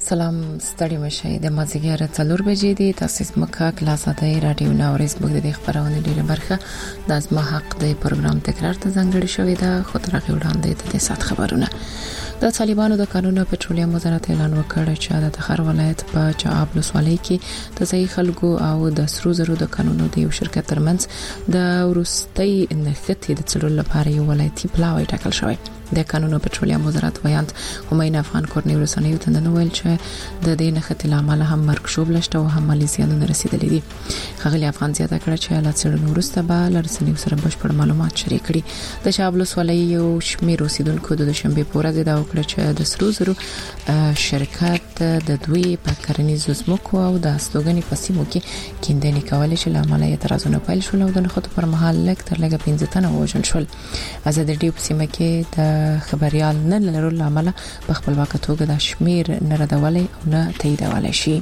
سلام ستړي مشه د مازیګر 4 بجې دي تاسو مکه کلاس اتای رادیو ناورز بوګ د خبرونه ډیره برخه د ازما حق د پروګرام تکرار ته ځانګړي شوې ده خو تر هغه وړاندې د سات خبرونه د طالبانو د قانون پټرولیم وزارت اعلان وکړ چې د تخار ولایت په چاب لسوالۍ کې د ځای خلکو او د سرو زرو د قانونو د یو شرکت ترمنځ د ورستۍ نښتې د څلور لپاره یو ولایتي پلاوی ټاکل شوی د قانون پټرولیم وزارت ویاند همین افغان کورنی ورسنیو ته نن ویل چې د دې نښتې لامل هم مرګ شوب لشته او هم مالی زیانونه رسیدلې دي خغلی افغان زیاته کړ چې لا څلور ورسته به لرسنیو سره بشپړ معلومات شریک کړي د چاب لسوالۍ یو شمیر اوسیدونکو د شنبه پورې د وکړه چې د سرو زرو شرکت د دوی په کرنیزو ځمکو او د استوګنې په سیمو کې کیندنې کولې چې لامل یې اعتراضونه پیل شول او د نخښو پر مهال لک تر لګه 15 تنه وژل شول ازادي ډیو په سیمه کې د خبريال نه لرلو لامل په خپلواک توګه د شمیر نه ردولې او نه تاییدولې شي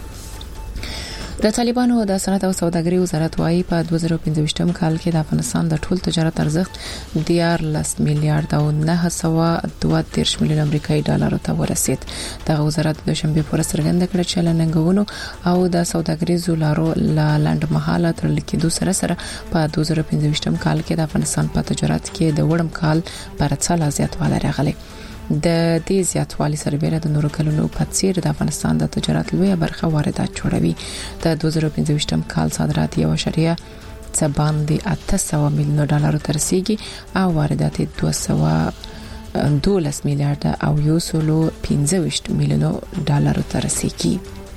د طالبانو د صنعت او سوداګرۍ وزارت وايي په 2015م کال کې د افغانستان د ټول تجارت ارزښت 14 میلیارډ او 932 میلیون امریکایي ډالر ته ورسید د وزارت د شنبه پر سرګند کړ چې لنګونو او د سوداګرۍ زولارو لاند مهاله تر لیکدو سره په 2015م کال کې د افغانستان په تجارت کې د وړم کال پر څل زیاتوالی راغلی د دې زیاتوالي سربېره د نورو کلونو په څیر د افغانستان د تجارت لویه برخه واردات جوړوي د 2015م کال صادرات 1.8 میلیون ډالر ته رسیدي او واردات 212 میلیارډ او 115 میلیون ډالر ته رسیدي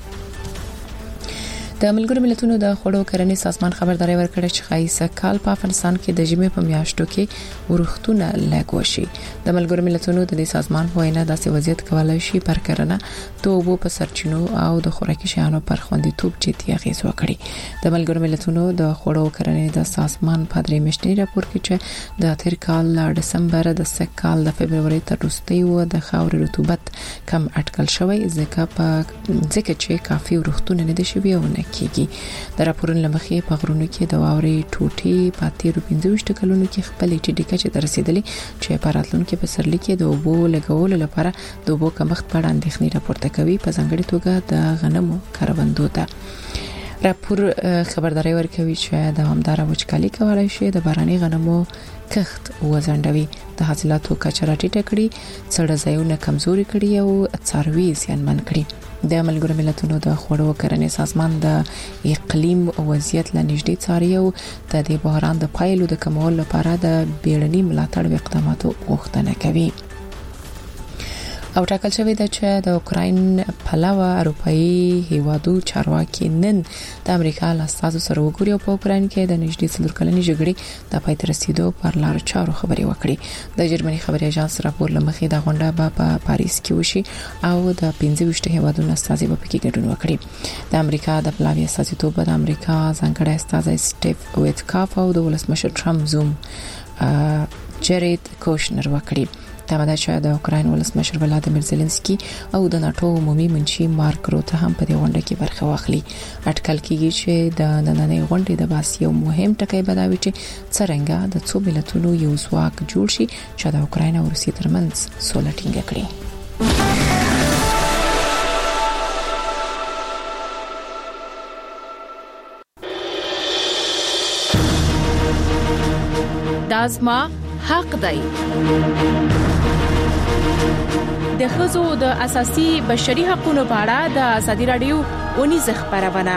د ملګرو ملتونو د خوړو کرنې سازمان خبرداري ورکړه چې خایسه کال په افغانستان کې د جمعې په میاشتو کې ورښتونه لاګو شي د ملګرو ملتونو د سازمان وینا داسې وضعیت کولای شي پر کرنه توبو په سرچینو او د خوراکي شیانو پر خوندیتوب جدي اغیز وکړي د ملګرو ملتونو د خوړو کرنې د سازمان په درې میاشتې راپور کې چې د تیر کال دسمبر د سکهال د فبرवरी تر وروستي و د خاورې رطوبت کم اټکل شوی ځکه چې کافي ورښتونه نه دي شوی او کیږي د راپورونو لمخې په غرونو کې د واوري ټوټي پاتې 15 کلونو کې خپل ټیډیکا چې درسیدلې چې په راتلونکو په سرلی کې د اوبو لګولو لپاره د اوبو کمښت په اړه اندېښنې راپورته کوي په ځانګړي توګه د غنمو کاروندو ته راپور خبرداري ورکوي چې دوامدار وچکالي کولای شي د باراني غنمو کښت وزندوي د حاصلاتو کچه راټیټه کړي څړځایونه کمزوري کړي او څاروي زیانمن کړي د ملګرو ملتونو د خوړو کرنې سازمان د اقلیم وضعیت لنیږدې څاري او د دې بحران د پایلو د کمولو لپاره د بیړني ملاتړ اقداماتو غوښتنه کوي او ټاکل شوی دی چې د اوکراین پلاوه اروپאי هیوادو چارواکي نن د امریکا له استازو سره وګوري او په اوکراین کې د نږدې 3 کلنې جګړې د پای ته رسیدو پر لار چارو خبري وکړي د جرمني خبري اژانس راپور لمخې د غونډه په پاریس کې وشي او د 15 هیوادونو استازي په کې ګډون وکړي د امریکا د پلاوی استازیتوب د امریکا ځانګړی استاد سټیف ویټکاف او د ولسمشر ټرمپ زوم جریډ کوشنر وکړي تمه چې د اوکراین ولسمشر ولادیمیر زيلنسکي او د ناتو عمومي منشي مارک روته هم په دې غونډه کې برخه واخلي اټکل کیږي چې د نننۍ غونډې د باس یو مهم ټکی بداوي چې څنګه د څو ملتونو یو ځواک جوړ شي چې د اوکراین او روسیې ترمنځ سوله ټینګه کړي دازما حق دی د ښځو د اساسي بشري حقوقو په اړه د ازادي رادیو اونیز خبرونه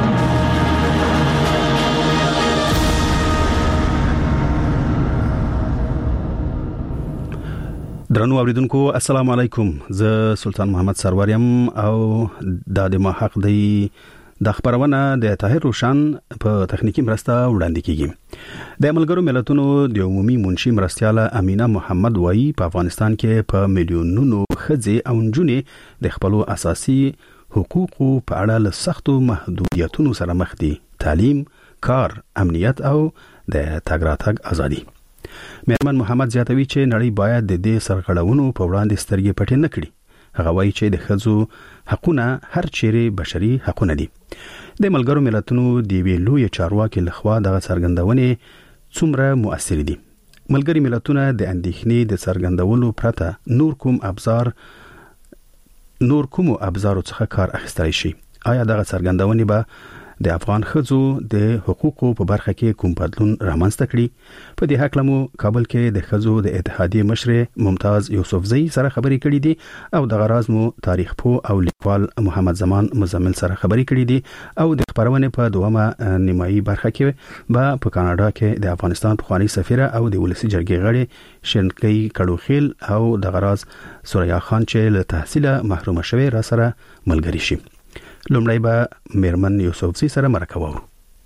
درنو اوریدونکو السلام علیکم زه سلطان محمد سروریم او د ما حق دی د خبرونه د طاهر روشن په تخنیکی مرسته وړاندې کیږي د ملګرو ملتونو د عمومي منشي مرستياله امینه محمد وایي په افغانستان کې په میلیونونو ښځې او نجونې د خپل اساسي حقوقو په اړه له سختو محدودیتونو سره مخ دي تعلیم کار امنیت او د تګ راتګ ازادي مېرمن محمد زیاتوي چې نړۍ باید د دې سرغړونو په وړاندې سترګې پټې نه کړي هغه وایي چې د ښځو حقونه هر چیرې بشري حقونه دي د ملګرو ملتونو د ویلوی چارواکي لخوا د څرګندونې څومره مؤثر دي ملګری ملتونه د اندېښنې د څرګندولو پرته نور کوم ابزار نور کوم ابزارو څخه کار اخیستل شي؟ آیا دغه څرګندونې به د افغان ښځو د حقوقو په برخه کې کوم بدلون رامنځته کړي؟ په دې حق لمو کابل کې د ښځو د اتحادیې مشر ممتاز یوسفزۍ سره خبرې کړې دي او د غراز مو تاریخ پوه او لیکوال محمد زمان مزمل سره خبرې کړې دي او د خبرونې په دومره نیمایي برخه کې به په کاناډا کې د افغانستان پخوانی سفیره او د ولسی جرګې غړي شنکۍ کډوخیل او د غراز سوریا خان چې له تحصیل محروم شوی را سره ملګری شي. لومړی به میرمن یوسفزۍ سره مرکه وو.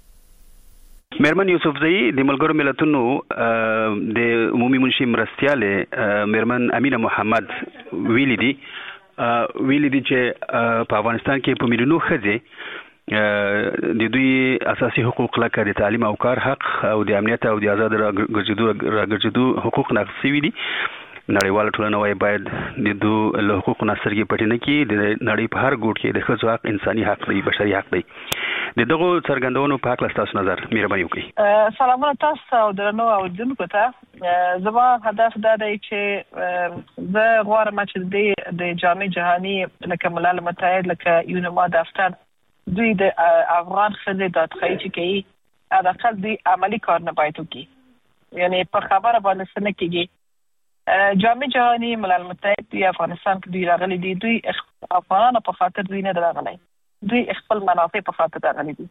میرمن یوسفزۍ د ملګرو ملتونو د عمومي منشي مرستیاله میرمن امینه محمد ویلي دي چې په افغانستان کې په میلیونو ښځې د دوی اساسي حقوق لکه د تعلیم او کار حق او د امنیت او د آزاد راګرځېدو حقوق نقض شوي دي. نړیواله ټولنه وايي باید د دوی له حقوقو نه سترګې پټې نه کړي. د نړۍ په هر ګوټ کې د ښځو حق انساني حق دی، بشري حق دی. د دغو څرګندونو په هکله ستاسو نظر مهرباني وکړئ. سلامونه تاسو او درنو اورېدونکو ته. زما هدف دا دی چې زه غواړم چې د جامع جهاني لکه ملل متحد لکه یونما دفتر دوی د افغان ښځې دادخواهي چې کوي حداقل دوی عملي کار نه باید وکړي، یعنی په خبره باندې څه نه کېږي. جامع جهاني ملل متحد دوی افغانستان کې دوی راغلي دي، دوی افغانانو په خاطر دوی نه راغلي، دوی خپل منافع په خاطر راغلي دي.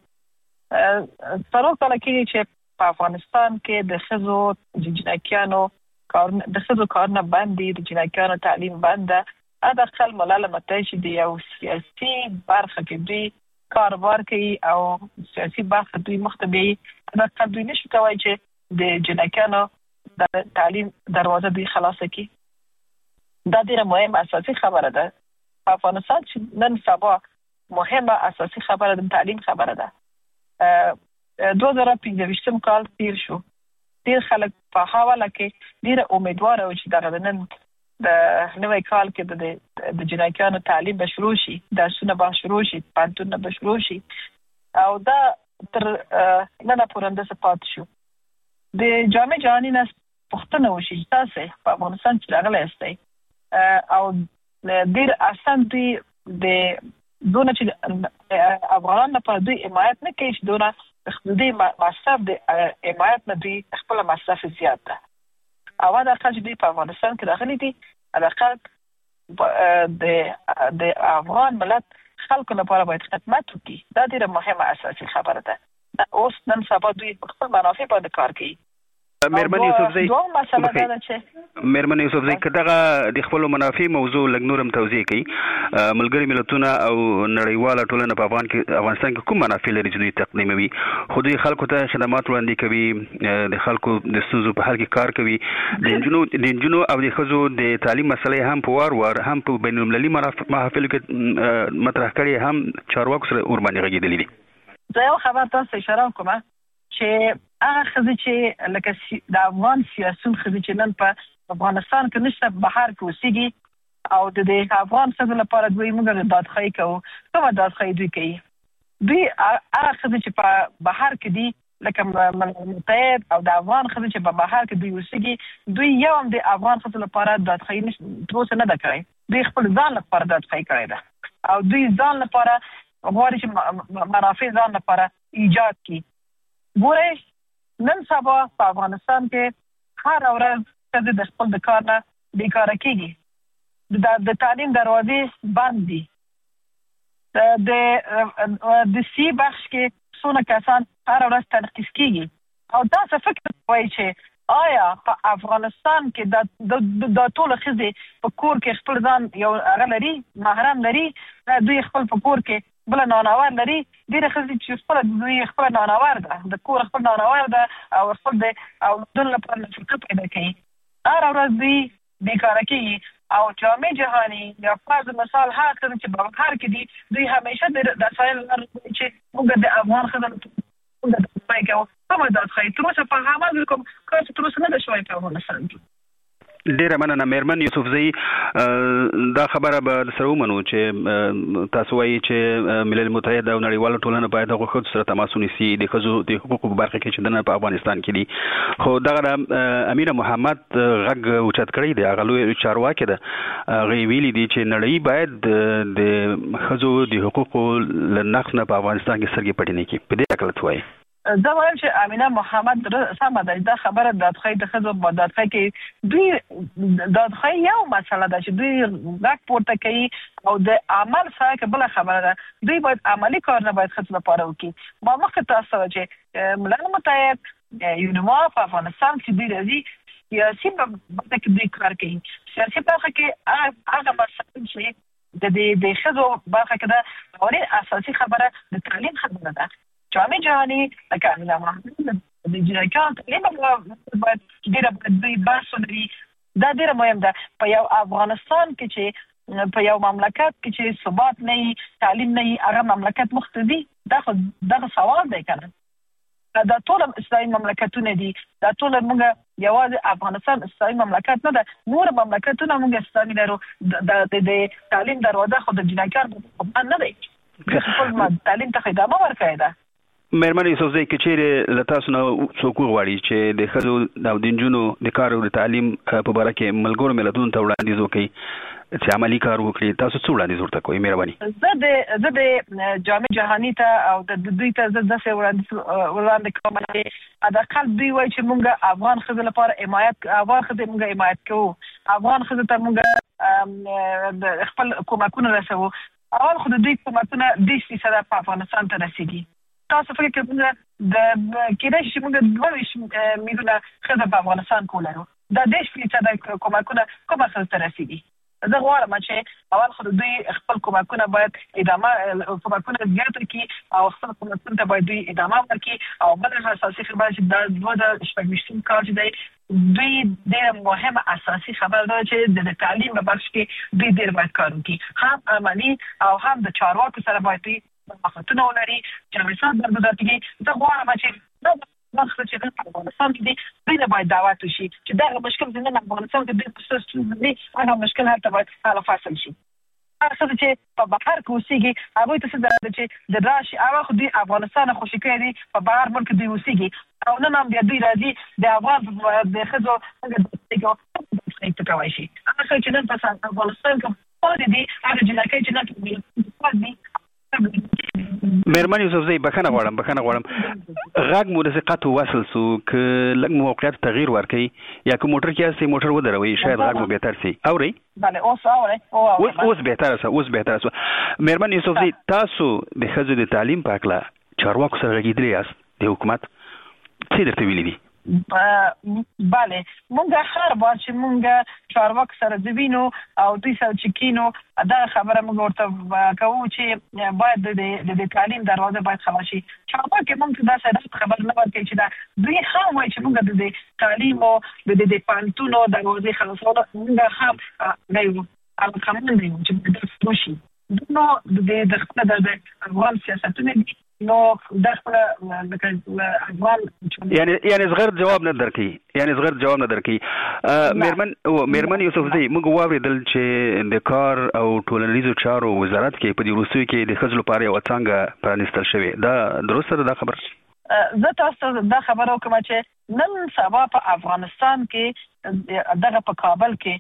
څلور کاله کېږي چې په افغانستان کې د ښځو د جنکیانو د ښځو کارونه بند دي، د جنکیانو تعلیم بند ده. حداقل ملل متحد چې د یو سیاسي برخه کې دوی کاروبار کوي او سیاسي برخه دوی مخ ته بیایي، حداقل دوی نشي کولی چې د جنکیانو د تعلیم دروازه دوی خلاصه کی. دا ډیره مهمه اساسي خبره ده. په افغانستان چې نن سبا مهمه اساسي خبره د تعلیم خبره ده. 2015 کال تیر شو. ډیر خلک په حواله کې ډیره امیدوار او چې دغه نن د نوې کال کې د جنکیانو تعلیم به شروع شي، درسونه به شروع شي، پانتونه به شروع شي او دا تر نن پورې اندازه پات شو. د جامع جهاني نه پوښتنه وشي چې تاسو په افغانستان کې راغلی یاستئ او ډېر اسان دوی د دونه چې افغانان لپاره دوی حمایت نه کوي چې دونه دوی مصرف د حمایت نه دوی خپل مصرف زیات ده. او دا خلک دوی په افغانستان کې راغلي دي، حداقل د افغان ملت خلکو لپاره باید خدمت وکړي. دا ډېره مهمه اساسي خبره ده. اوس نن سبا دوی په خپل منافع باندې کار کوي. میرمن یوسفزۍ که دغه د خپلو منافع موضوع لږ نورم توضیح کړي. ملګري ملتونه او نړیواله ټولنه په افغانستان کې کوم منافع لري چې دوی تقدیموي؟ خو دوی خلکو ته خدمات وړاندې کوي، د خلکو د ستونزو په حل کې کار کوي. د نجونو او د ښځو د تعلیم مسلې هم په وار هم په بین المللي محافلو کې مطرح کړي، هم چارواکو سره ورباندې غږېدلي دي. زه یو خبر تاسو اشاره کوم چې هغه ښځې چې لکه د افغان سیاسون ښځې چې نن په افغانستان کې نشته، بهر کې اوسېږي او د افغان ښځو لپاره دوی موږ دادخواهي کوو. کومه دادخواهي دوی کوي؟ دوی هغه ښځې چې په بهر کې دي لکه ملل متحد او د افغان ښځې چې په بهر کې دوی اوسېږي، دوی یو هم د افغان ښځو لپاره دادخواهي تر اوسه نه ده کړې. دوی خپل ځان لپاره دادخواهي کړې ده او دوی ځان لپاره غواړي چې منافع ځان لپاره ایجاد کړي. ګورئ نن سبا په افغانستان کې هر ورځ ښځې د خپل د کار نه بیکاره کېږي، د تعلیم دروازې بند دي. د سی بخش کې څونه کسان هر ورځ تنقیس کېږي او تاسو فکر کوئ چې آیا په افغانستان کې د ټول ښځې په کور کې خپل ځان یو هغه لري، محرم لري، دوی خپل په کور کې بل نانوار لري؟ ډېرې ښځې چې دوی خپل نانوار ده، د کور خپل نانوار ده او خپل د اولادونو لپاره نفقه پیدا کوي. هر ورځ دوی بیکاره کېږي او جامع جهاني یا فرض مثال هغه ښځې چې په بهر کې دي دوی همیشه د سایل چې موږ د افغان ښځو دادخواهي کوو. کومه دادخواهي؟ تر اوسه په عمل کوم کار چې تر اوسه نه ده شوی په افغانستان کې. ډیره مننه مېرمن یوسفزۍ. دا خبره به سره ومنو چې تاسو وایي چې ملل متحد او نړیواله ټولنه باید د حقوقو سره تماس ونیسي د ښځو د حقوقو په برخه کې چې د په افغانستان کې دي. خو دغه امینه محمد غږ اوچت کړی دی، هغه لوی چارواکي ده، هغه ویلي دي چې نړۍ باید د ښځو د حقوقو له نقض نه په افغانستان کې سترګې پټې نه کړي. په دې اړه څه وایي؟ زه وایم چې امینه محمد سمه ده. دا خبره د دادخواهي د ښځو په دادخواهي کې دوی دادخواهي یو مسله ده چې دوی غږ پورته کوي او د عمل سره بله خبره ده. دوی باید عملی کارونه باید ښځو لپاره وکړي. ما مخکې تاسو چې ملل متحد یونما په افغانستان کې دوی راځي سیاسي برخه کې دوی کار کوي. سیاسي برخه کې هغه مسله چې د ښځو برخه کې ده اولین اساسي خبره د تعلیم خبره ده. جامعه جهانی لکه امینه محمد د جنایکان تعلیم باید ډیره دوی بحث لري. دا ډیره مهم ده په یو افغانستان کې چې په یو مملکت کې چې ثبات نه وي، تعلیم نه وي، هغه مملکت مختدي. دا سوال دی کنه. دا ټول اسلامي مملکتونه دي. دا ټول موږ یوازې افغانستان اسلامي مملکت نه ده، نور مملکتونه موږ اسلامي لرو. د تعلیم دروازه خو د جنایکان نه دی. خپل تعلیم ته خدمت ورکړی ده. مېرمن یوسفزۍ که چیرې له تاسو نه څوک وغواړي چې د ښځو او د نجونو د کار او د تعلیم په باره کې ملګرو ملتونو ته وړاندیز وکړي چې عملي کار وکړي، تاسو څه وړاندیز ورته کوئ؟ مهرباني. زه د جامعه جهاني ته او د دوی ته زه داسې وړاندې کوم چې حداقل دوی وایي چې موږ افغان ښځو لپاره افغان ښځې موږ حمایت کوو، افغان ښځو ته موږ خپل کومکونه رسوو. اول خو د دوی کومکونه 20% په افغانستان ته رسیږي. تاسو فکر کوئ د کېدای شي موږ 22 میلیونه ښځې په افغانستان کې ولرو. دا 10% کومکونه کومه ښځو ته رسیږي. زه غواړم چې اول خو دوی خپل کومکونه باید ادامه کومکونه زیات کړي او خپل کومکونه ته باید دوی ادامه ورکړي. او بله اساسي خبره چې دا 2026 کال چې دی دوی ډېره مهمه اساسي خبره ده چې د تعلیم په برخه کې دوی ډېر باید کار وکړي، هم عملي او هم د چارواکو سره باید دوی مخاطونه ولري چې همیشه درګذر کړي. زه غواړم چې مخکې چې په افغانستان کې دی دوی نه باید دعوت وشي چې دغه مشکل چې نن افغانستان کې دوی په ستونزه دي، هغه مشکل هلته باید حل فصل شي. هغه څه چې په بهر کې اوسېږي هغوی ته څه ده چې د راشي هغه خو دوی افغانستان خوشي کړی دي، په بهر ملک دوی اوسېږي او نن هم بیا دوی راځي د افغان د ښځو څنګه کولی شي. هغه څه چې نن په افغانستان کې پاتې دي هغه جنایي چې نن پاتې دي. مېرمن یوسفزۍ بخښنه غواړم غږ مو داسې قطع وصل سو که لږ موقعیت تغییر ورکړئ یا که موټر کې یاستئ موټر ودروئ شاید غږ مو بهتر سي. اورئ؟ بله اوس اورئ. اوس بهتره سو. مېرمن یوسفزۍ تاسو د ښځو د تعلیم په هکله چارواکو سره غږېدلي یاست د حکومت، څه درته ویلي دي؟ بله مونږ هر بار چې مونږ چارواکو سره وینو او دوی سره چې کینو دا خبره مونږ ورته کوو چې باید د تعلیم دروازه باید خلاص شي. چارواکي مونږ ته دا خبر نه ورکوي چې دا دوی هم وایي چې مونږ د تعلیم او د پوهنتونو دروازې خلاصولو مونږ هم غواړو او قانون دی چې دا وشي. نو د خپل د افغان سیاستونه دي نو دا خپل افغان یعنی زغر جواب نه درکې. مېرمن یوسفزۍ موږ واورېدل چې د کار او ټولنیزو چارو وزارت کې په دې وروستیو کې د ښځو لپاره یوه څانګه پرانیستل شوې. دا درسته ده دا خبر؟ زه تاسو دا خبره وکړم چې نن سبا په افغانستان کې دغه په کابل کې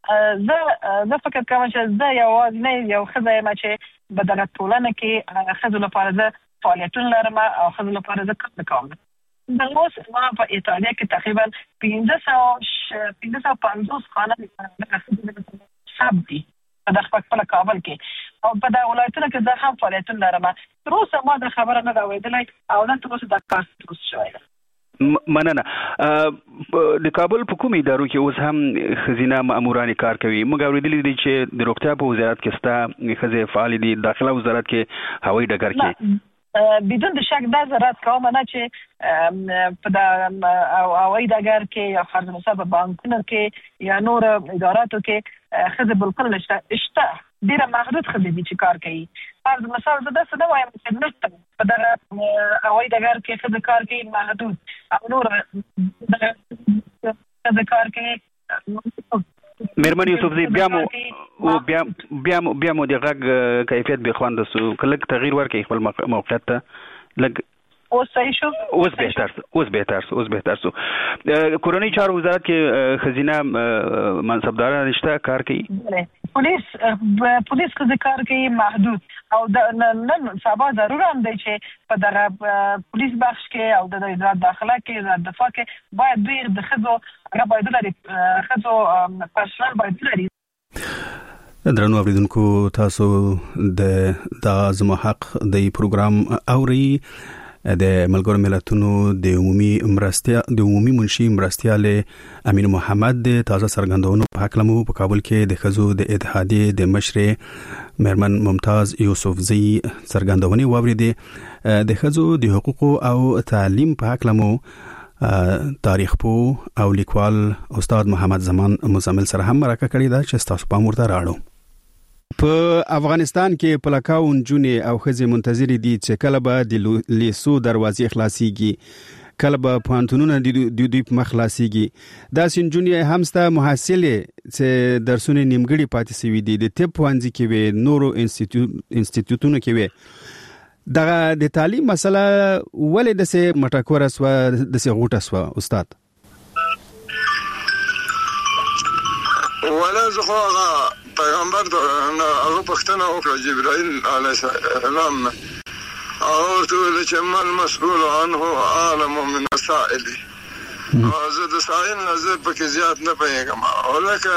زه فکر کوم چې زه یوازې یو ښځه یم چې په دغه ټولنه کې ښځو لپاره زه فعالیتونه لرم او ښځو لپاره زه کار کوم. د اوس ما په ایټالیا کې تقریبا 550 خانه ثبت دي په خپل کابل کې او په دغه ولایتونو کې زه هم فعالیتونه لرم. تر اوسه ما دا خبره نه ده اورېدلې او نن تر اوسه دا کار ترسره شوی ده. مننه. د کابل په کومو ادارو کې اوس هم ښځینه ماموران کار کوي؟ موږ اورېدلي دي چې د روغتیا په وزارت کې شته ښځې فعالې دي، داخله وزارت کې، هوایي ډګر کې. بدون د شک دا ضرورت کوم نه چې په د هوایي ډګر کې یا فرض مثال په بانکونو کې یا نور اداراتو کې ښځې بالکل نشته. ډېره محدود ښځې دي چې کار کوي. فرض مثال زه داسې نه وایم چې نشته په دغه هوایي ډګر کې ښځې کار کوي محدود او نور ښځې کار کوي مېرمن یوسفزی بیا مو د غږ کیفیت به خوند سو کله تغییر ورکړي خپل موقعیت ته لګ اوس صحیح شو اوس بهتر سو کورنۍ چارو وزارت کې خزینه منصبداران رشتہ کار کوي پولیس کې کار کوي محدود او نن سبا ضرور هم دی چې په دغه پولیس بخش کې او د وزارت داخله کې د دفاع کې باید دوی د خزو باید لري خزو پرسنل باید لري. درنو اوریدونکو تاسو د زما حق د پروګرام اوري د ملګرو ملتونو د عمومي منشي مرستيال امین محمد د تازه سرګندونو په حق لمو په کابل کې د خزو د اتحادیې د مشر مېرمن ممتاز یوسفزی سرګندونی واوریدي د خزو د حقوقو او تعلیم په حق لمو تاریخ پو او لیکوال استاد محمد زمان مزمل سره هم راکړه کړی دا چې تاسو په مورته راړو. په افغانستان کې پلکاو نجونې او ښځې منتظرې دي چې کله به د لیسو دروازې خلاصيږي کله به پوهنتونونه د دوی په مخ خلاصيږي. داسې نجونې هم ستا محصلې چې درسونه نیمګړي پاتې سوي دي د طب پوهنځي کې وي نورو انسټیټیوټونو کې وي. دغه د تعلیم مسله ولې دسه مټکوره سو دسه غوټه سو استاد؟ ولا زخوا پیغمبر هغه پښتنه وکړه جبرائیل علیه السلام او ټول چې مل مسؤول عنه عالم من السائل زه د سائل نظر پکې زیات نه پېږم ولکه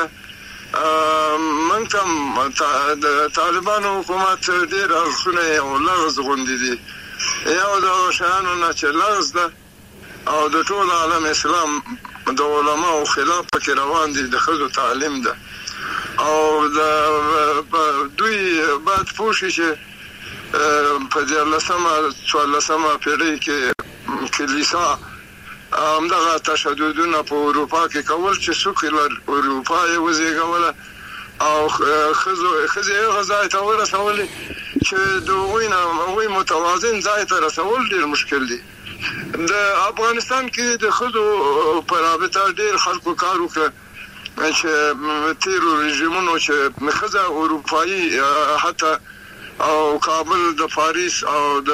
منکم طالبانو حکومت ډېر اړخونه او لغز غوندې دي یو د شانو نه چې لغز ده او د ټول عالم اسلام د علماء خلاف پکې روان دي د ښځو تعلیم ده او دوی باید پوښي چې په 14 پیړۍ کې کلیسا همدغه تشددونه په اروپا کې کول چې سوکلر اروپا یې وزېږوله او ښځې هغه ځای ته ورسولې چې د هغوی متوازن ځای ته رسول ډېر مشکل دي. د افغانستان کې د ښځو په رابطه ډېر خلکو کار وکړه چې تیرو رژیمونو چې ښځه اروپایي حتی او کابل د پاریس او د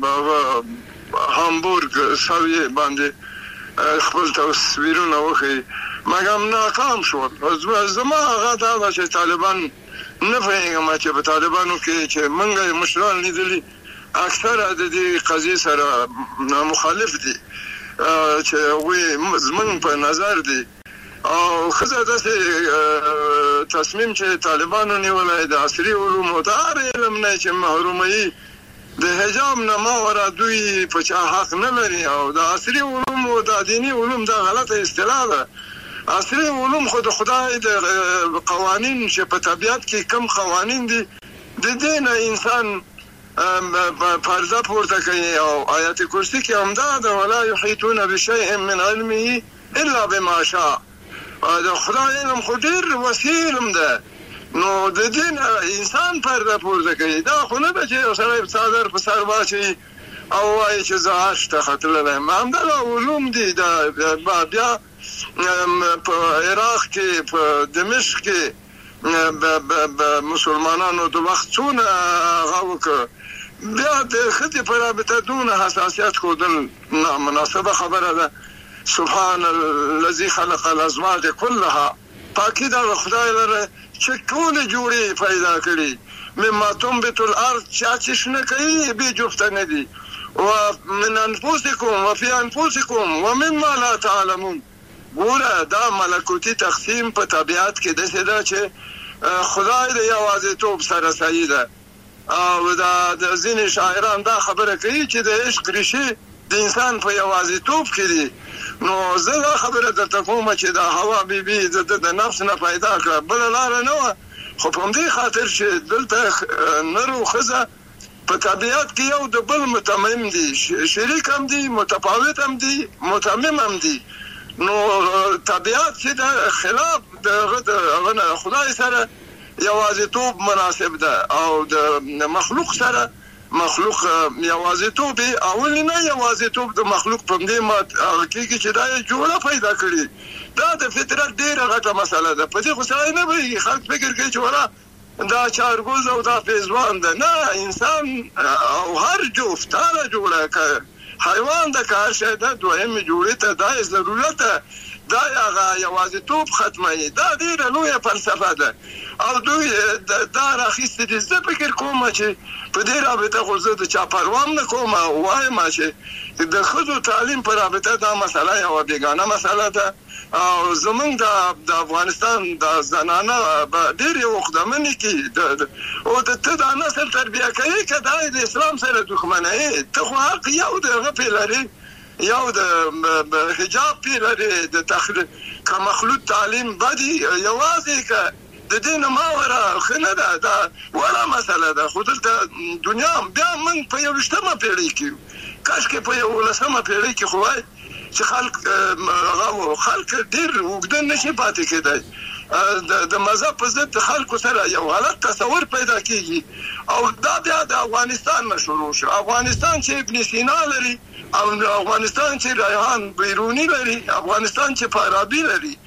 هامبورګ سویې باندې خپل تصویرونه وښیي مګر ناکام شول. زما هغه دا ده چې طالبان نه پوهېږم چې په طالبانو کې چې موږ مشران لیدلي اکثره د دې قضیې سره مخالف دي چې هغوی زموږ په نظر دي او ښځه داسې تصمیم چې طالبانو نیولی د عصري علومو د هر علم نه چې محروموي د حجاب نه ماوره دوی په چا حق نه لري او د عصري علومو د دیني علوم دا غلطه اصطلاح ده. عصري علوم خو د خدای د قوانین چې په طبیعت کې کم قوانین دي د دې نه انسان پرده پورته کوي او آیت کرسی کې همدا ده ولا یحیطون بشیء من علمه الا بما شاء. د خدای علم خو ډېر وسیع علم ده نو د دین انسان پرده پورته کوي. دا خو نه ده چې یو سړی څادر په سر واچوي او وایي چې زه عرش ته ختللی یم. همدغه علوم دي بیا په عراق کې په دمشق کې مسلمانانو د وخت څونه هغه وکړه بیا د ښځې په رابطه دونه حساسیت ښودل نامناسبه خبره ده. سبحان الذي خلق الازواج كلها پاکی دا خدای لره چې ټولې جوړې پیدا کړي مما تنبت الارض چې شنه کوي به جفت نه دي ومن انفسكم وفي انفسكم ومما لا تعلمون. ګوره دا ملکوتی تقسیم په طبیعت کې داسې ده چې خدای د یوازیتوب سره صحیح ده او دا د ځینې شاعران دا خبره کوي چې د عشق ریښې د انسان په یوازیتوب کې دي. نو زه دا خبره درته کوم چې دا هوا بیبي د نفس نه پیدا کړه بله لاره نه وه خو په همدې خاطر چې دلته نر او ښځه په طبیعت کې یو د بل متمم دي شریک هم دي متفاوت هم دي متمم هم دي. نو طبیعت چې د خلاف د خدای سره یوازیتوب مناسب ده او د مخلوق سره مخلوق یوازیتوب اول نه یوازیتوب د مخلوق په دې مات کېږي چې دا جوړه پیدا کړي دا د فطرت ډیره غټه مسله ده. په دې خو سړی نه وایي خلک فکر کوي چې ولا دا چارګوز او دا پیزوان ده. نه، انسان او هر جفت هره جوړه که حیوان ده که هر شی ده دویمې جوړې ته دا ضرورت ده. دا هغه یوازیتوب ختموي. دا ډیره لویه فلسفه ده او دوی دا راخیستې دي. زه فکر کوم چې په دې رابطه خو زه د چا پروا نه کوم او وایم چې د ښځو تعلیم په رابطه دا مسله یوه بیګانه مسله ده او زمونږ د افغانستان د زنانه به ډېرې وخدمنې کړي او ته دا نسل تربیه کوي که دا د اسلام سره دښمنه ته خو حق یو د هغه پې لري، یو د حجاب پې لري، د که مخلوط تعلیم بدي یوازې که د دې نه ماوره ښه نه ده. دا وړه مسله ده. خو دلته دنیا بیا موږ په 21مه پیړۍ کې کاشکې په 11مه پیړۍ کې خو وایي چې خلک ډېر اوږده نشي پاتې کېدی. د مذهب په ضد خلکو سره یو غلط تصور پیدا کېږي او دا بیا د افغانستان نه شروع شو. افغانستان چې ابن سینا لري او افغانستان چې ریحان بیرونی لري، افغانستان چې فارابي لري،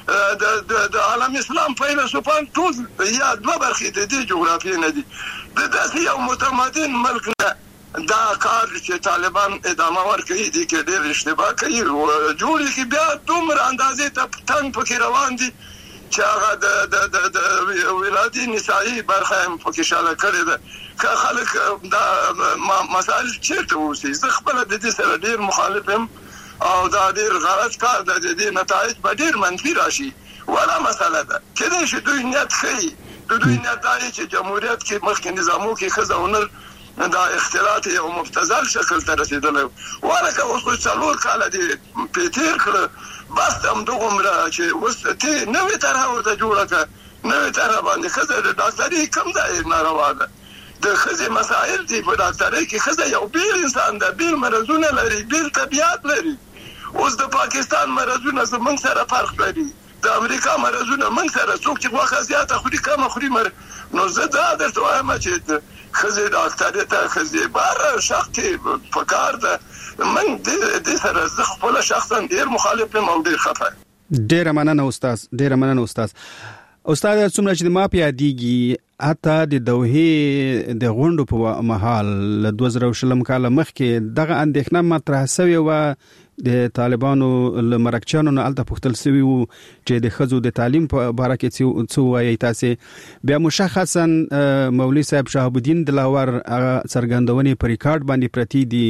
د عالم اسلام فیلسوفان ټول یا دوه برخې د دې جغرافیې نه دي. د داسې یو متمدن ملک نه دا کار چې طالبان ادامه ورکوي دي کې ډېر اشتباه کوي. جوړې کې بیا دومره اندازې ته تنګ پکې روان دي چې هغه د ولادي نسایي برخه هم پکې شاله کړې ده. که خلک دا مسائل چېرته اوسي، زه خپله د دې سره ډېر مخالف یم او دا ډېر غلط کار ده. د دې نتایج به ډېر منفي راشي. ولا مسله ده کېدای شي دوی نیت ښیي. د دوی نیت دا چې جمهوریت کې مخکې نظامو کې ښځه ونر دا اختلاط یو مبتذل شکل ته رسېدلی ولکه اوس 4 کاله دې پې تېر کړه بس همدغومره چې اوس ته نوې طرحه ورته جوړه کړه. نوې طرحه باندې ښځه د ډاکټري کوم ځای ناروا ده؟ د ښځې مسایل دي په ډاکټرۍ کې. ښځه یو بیل انسان ده، بیل مرضونه لري، بیل طبیعت لري. اوس د پاکستان مرضونه زموږ سره فرق لري، د امریکا مرضونه موږ سره. څوک چې غوښه زیاته خوري کمه خوري نو زه دا درته وایم چې ښځې ډاکټرۍ ته ښځې بهر شخص کې په کار ده. من دې سره زه خپله شخصا ډېر مخالف یم او ډېر خفه یم. ډېره مننه استاد. استاد څومره چې ما په یادېږي حتی د دوحې د غونډو په مهال له 2020 کال مخکې دغه اندېښنه مطرح سوې وه د طالبانو له مرکچیانو نه الته پوښتل سوي وو چې د ښځو د تعلیم په باره کې څه وایي تاسې. بیا مشخصا مولوي صاحب شهاب الدین دلاور هغه څرګندونې په ریکارډ باندې پرتې دي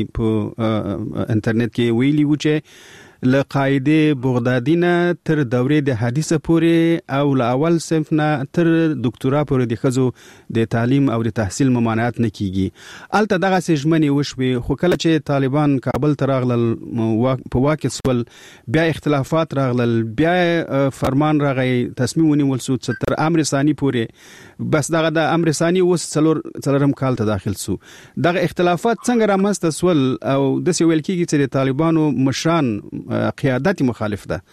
په انټرنیټ کې ویلي وو چې له قاعده بغدادي نه تر دورې د حدیثه پورې او له اول صنف نه تر دکتورا پورې د ښځو د تعلیم او د تحصیل ممانعت نه کیږي. الته دغه ژمنې وشوې خو کله چې طالبان کابل ته راغلل په واقع سول بیا اختلافات راغلل، بیا فرمان راغی، تصمیم ونیول شو تر امر ثانی پورې. بس دغه د امر ثانی اوس څلورم کال ته داخل شو. دغه اختلافات څنګه رامنځته سول او داسې ویل کېږي چې د طالبانو مشران قیادت مخالف ده؟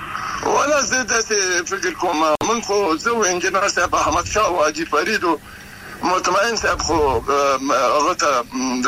ولا زه داسې فکر کوم. من خو زه و انجینر صاحب احمد شاه او حاجي فرید و مطمئن صاحب خو هغه ته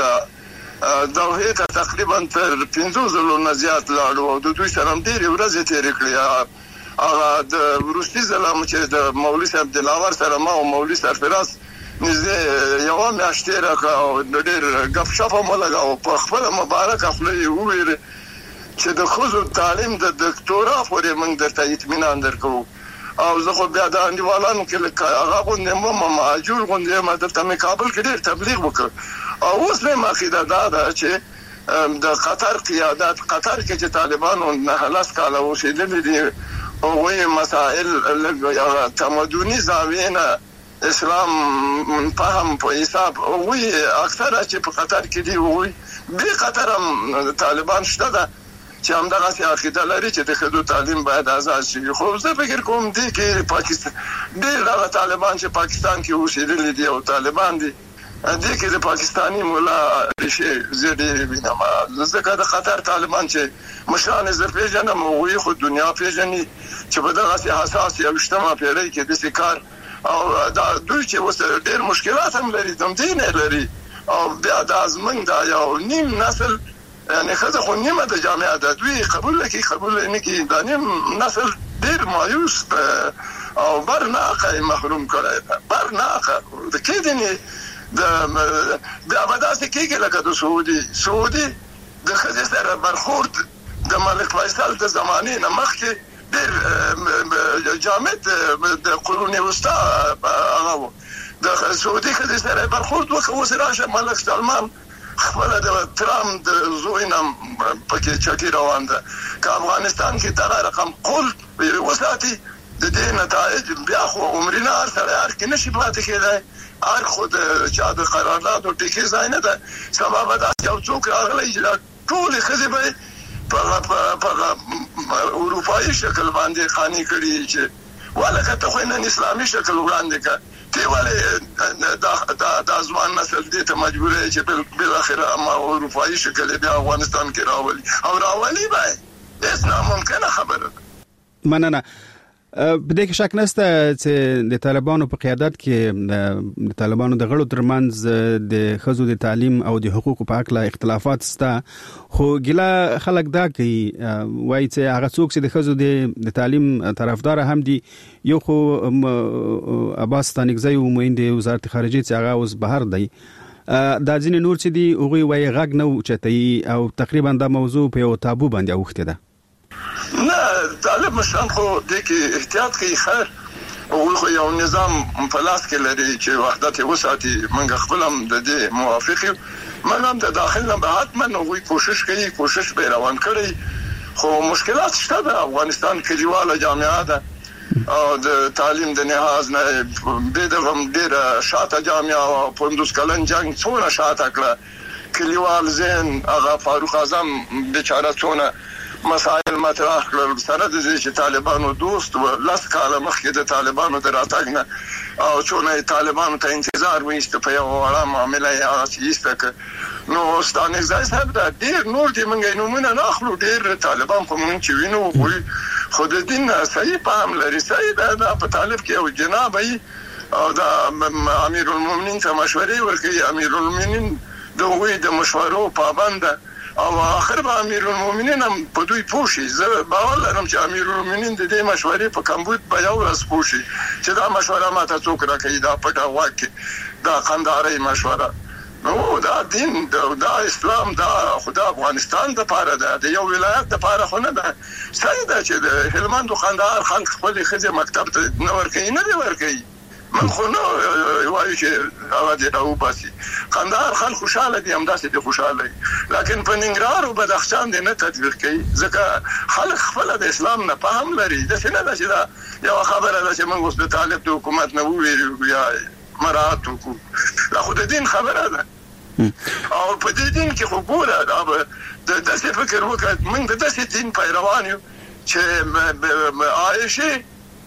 د دوحې ته تقریبا تر 15 ځلو نه زیات لاړو او د دوی سره هم ډېرې ورځې تېرې کړې. هغه د وروستي ځل چې د مولوي صاحب دلاور سره ما او مولوي سرفراز نږدې یوه میاشت تېره کړه او ډېر ګپ شپ هم ولګاوه. په خپله مبارکه خوله یې وویلې چې د ښځو تعلیم د دکتورا پورې موږ درته اطمینان درکوو. او زه خو بیا د انډیوالانو کې لکه هغه غوندې یم مهاجور غوندې یم دلته مې کابل کې ډېر تبلیغ وکړ. او اوس مې عقیده دا ده چې د قطر قیادت قطر کې چې طالبانو 9 کاله اوسېدلي دي هغوی مسائل تمدني زاویې نه اسلام فهم په حساب هغوی اکثره چې په قطر کې دي هغوی بې قطر هم طالبان شته ده چې همدغسې عقیده لري چې د ښځو تعلیم باید آزاد شي. خو زه فکر کوم دې کې پاکستان ډېر هغه طالبان چې پاکستان کې اوسېدلي دي او طالبان دي دې کې د پاکستاني مولا ریښې زه ډېرې وینم. ځکه د قطر طالبان چې مشران یې زه پېژنم هغوی خو دنیا پېژني چې په دغسې حساس 21مه پیړۍ کې داسې کار او دا دوی چې اوس ډېر مشکلات هم لري تمدین یې لري او بیا دا زموږ دا یو نیم نسل یعنی خزه خو نیمه د جامعه د دوی قبول نه کی د نیم نسل ډیر مایوس او برناقه محروم کړی برناقه د کېدنی د ابداسه کېږي لکه د سعودي د خزه سره برخورد د ملک فیصل د زمانه نه مخکې ډیر جامد د قرون وسطا هغه د سعودي خزه سره برخورد وکړ راشه ملک سلمان خپل د ترام د زوینم پکې چکی روان ده که افغانستان کې دغه رقم قول وساتي د دې نتایج بیا خو عمرنا سره هر کې نشي پاتې کېدای هر خود چا د قرارداد او ټیکې ځای نه ده سبب دا یو څوک راغلی چې ټول خزه به په اروپایي شکل باندې خاني کړي چې ولکه ته خو نن اسلامي شکل وړاندې کا تی ولې دا ځوان نسل دې ته مجبورې چې بل اخره ما اروپایي شکل بیا افغانستان کې راولي به هیڅ ناممکنه خبره مننه. په دې کې شک نشته چې د طالبانو په قیادت کې د طالبانو د غړو ترمنځ د خزو د تعلیم او د حقوقو په اړه اختلافات شته، خو ګله خلک دا کوي وایي چې هغه څوک چې د خزو د تعلیم طرفدار هم دي یو خو عباس ستانکزی ومویند وزارت خارجه چې هغه اوس بهر دی، دا ځینې نور چې دي هغوی وایي غږ نه اوچتوي او تقریبا دا موضوع په یو تابو باندې اوښتې ده. نه طالب مشران خو د کې احتیاط کوي خیر او خو یو نظام په لاس کې لري چې وحدت وساتي. موږ خپل هم د دې موافق یو، موږ هم د داخل نه به حتما نوې کوشش به روان کړي، خو مشکلات شته. د افغانستان کلیواله جامعه ده او د تعلیم د نهاز نه به د ډیر شاته جامعه او 15 کلن جنگ څونه شاته کړه کلیوال زین هغه فاروق اعظم بیچاره څونه مسائل مطرح کړل سره د دې چې طالبانو دوست و لاس کاله مخکې د طالبانو دراتګ نه او څونه طالبانو ته انتظار وایست په یو وړه معاملې ایسته نو ستانه ځای صاحب دا ډیر نور دي موږ نومونه نه اخلو، ډیر طالبان په موږ چې وینو خو د دین صحیح پام لري صحیح دا په طالب کې او جناب ای او دا امیر المؤمنین ته مشورې ورکړي، امیر المؤمنین دوی د مشورو پابند او اخر به امیر المؤمنین هم په دوی پوښي. زه باور لرم چې امیر المؤمنین د دې مشورې په کمبود به یو ورځ پوښي چې دا مشوره ماته څوک راکوي، دا پټه واکي دا قنداري مشوره. نو دا دین دا اسلام دا خدا افغانستان د پاره ده، د یو ولایت د پاره خو نه ده. صحیح ده چې د هلمند او قندهار خلک خپل خزه مکتب ته نه ورکوي، نه دی ورکوي. من خو نو وایي چې هغه دې راو باسي قندهار خلک خوشاله دي، همداسې دي خوشاله، لکن په ننګرهار او بدخشان دې نه تطبیق کوي ځکه خلک خپل د اسلام نه فهم لري. د څه نه ده چې دا یو خبره ده چې موږ اوس د طالب د حکومت نه وویریږو یا مراعات وکړو، دا خو د دین خبره ده. او په دې دین کې خو ګوره د داسې فکر وکړه موږ د داسې دین پیروان یو چې عایشه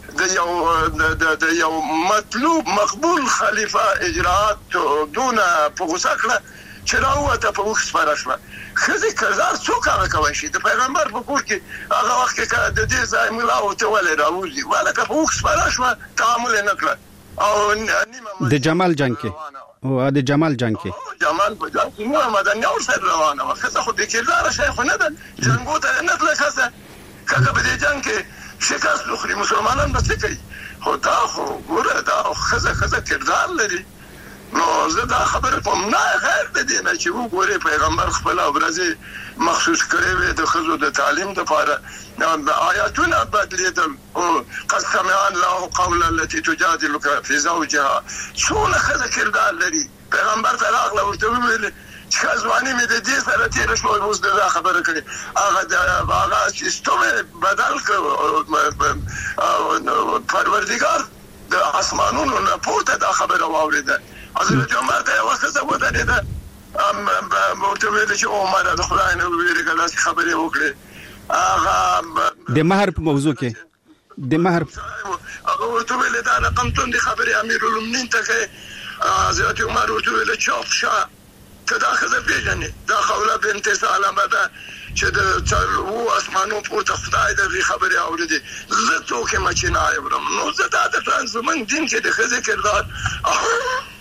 د یو مطلوب مقبول خلیفہ اجرات دون په غوسه کړه چې راوته په وخت سپارښتنه خزي کزار څوک هغه کوي شي د پیغمبر په کور کې هغه وخت کې د دې ځای مولا او ته ولې راوځي ولکه په وخت سپارښتنه تعامل نه کړ او نیمه د جمال جنگ کې او د جمال جنگ کې جمال په جنگ کې محمد انور سره روانه وخت خو د کردار شیخ نه ده جنگو ته نه تلخصه کله په دې جنگ کې شکست لخري مسلمانان بس کوي، خو دا خو ګوره دا خزه کردار لري. نو زه دا خبره کوم نه غیر د دې نه چې وګوري پیغمبر خپل ابرزي مخصوص کړی وي د خزو د تعلیم لپاره آیاتونه بدلیدل او قد سمع الله قول التي تجادلك في زوجها څونه خزه کردار لري. پیغمبر ته راغله ورته ویل چې ځواني مې د دې سره تیر شو اوس دا خبره کړي هغه سیستم بدل کړ پروردگار د اسمانونو نه پورته دا خبره واوریده. حضرت عمر ته وخت ودانې ده ورته ویل چې عمر د خدای نه ویریږي دا خبره وکړي هغه د مہر په موضوع کې د مہر هغه ورته ویل دا رقم تند خبره امیر المؤمنین ته حضرت عمر ورته ویل چاپ شه دا خزه پیژنې دا خوله بنت سلمہ ده چې د څلو اسمانو پورته خدای د خبرې اورېدې زه څوک ما چې نه اورم. نو زه دا د فرانسمن دین کې د خزه کردار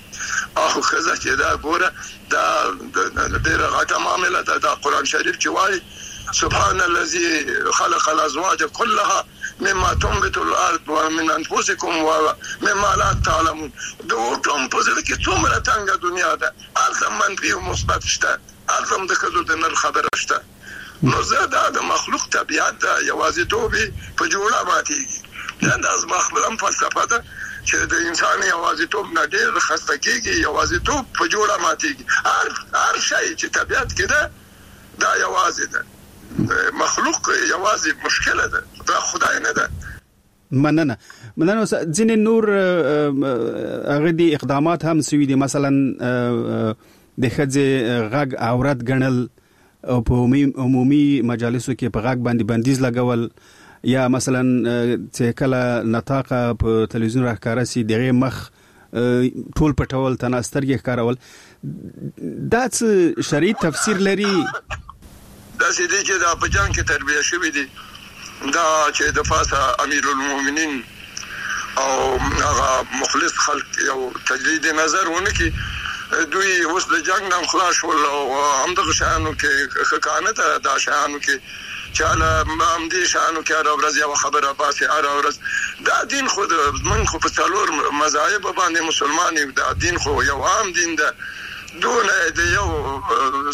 او خزه چې دا ګوره دا ډېر غټه معامله ده. دا قرآن شریف چې وایي سبحان الذي خلق الازواج كلها مما تنبت الارض ومن انفسكم ومما لا تعلمون. د ټوم په ځل کې څومره څنګه دنیا ده، هلته منفي او مثبت شته، هلته د ښځو د نر خبره شته. نو زه دا د مخلوق طبیعت ده یوازیتوب په جوړه ماتېږي. دا زما خپله هم فلسفه ده چې د انسان یوازیتوب نه ډېر خسته کېږي، یوازیتوب په جوړه ماتېږي. هر شی چې طبیعت کې ده دا یوازې ده، مخلوق یوازې مشکله ده، دا خدای نه ده. مننه ځینې نور هغه دي اقدامات هم سوي دي، مثلا د ښځې غږ عورت ګڼل او په عمومي مجالسو کې په غږ باندې بندیز لګول، یا مثلا چې کله نطاقه په تلویزیون راښکاره سي دغه مخ ټول پټول تناسترګي ښکارول، دا څه شرعي تفسیر لري؟ دا چې دي چې دا په جنګ کې تربیه شوی دي، دا چې د فاسه امیر المؤمنین او هغه مخلص خلک یو تجدید نظر ونکي، دوی اوس د جنگ نه خلاص شول او همدغه شانو کې خکانه ته دا شانو کې چاله همدې شانو کې هر ورځ یو خبره باسي، هر ورځ دا دین خود من خو په څلور مذاهب باندې مسلمان یم، دا دین خو یو عام دین ده، دونه د یو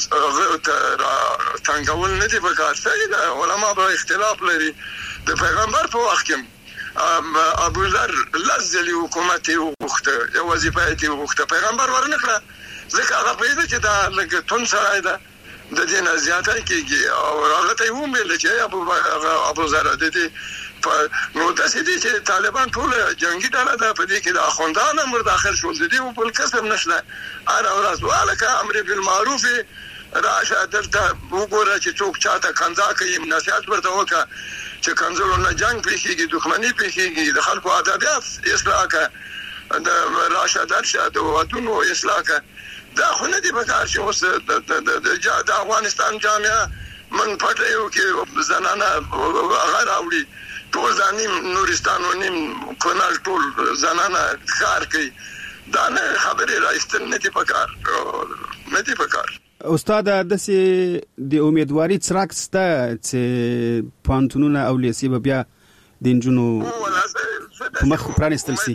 څنګهول نه دی پکار. صحیح ده، علما به اختلاف لري. د پیغمبر په وخت کې ابو ذر لزلی حکومت وغوښته، یو وظیفه یې وغوښته، پیغمبر ورنکړه ځکه هغه پوهېده چې دا لږ توند سړی ده، د دې نه زیاتی کېږي. او هغه ته یې وویل چې ابو ذر د دې نو داسې دي چې طالبان ټول جنگي ډله ده، په دې کې د اخوندان هم داخل شول، د دې بل کسب نشته. هر ورځ والکه امر بالمعروف راشه دلته وګوره چې څوک چاته کنځا کوي، نصیحت ورته وکړه چې کنځلو نه جنگ پیښیږي، دښمني پیښیږي، د خلکو ادبیات اصلاح کړه، د راشه درشه د ودونو اصلاح کړه. دا خو نه دي پکار چې اوس د افغانستان جامعه من پټیو کې زنانه هغه راوړي، ټول ځانیم نورستان و نیم کنال ټول زنانه کار کوي. دا نه خبرې راایستل نه دي پکار، نه دي پکار. استاد داسې د امیدواري څرک شته چې پوهنتونونه او لیسې به بیا د نجونو په مخ پرانیستل سي؟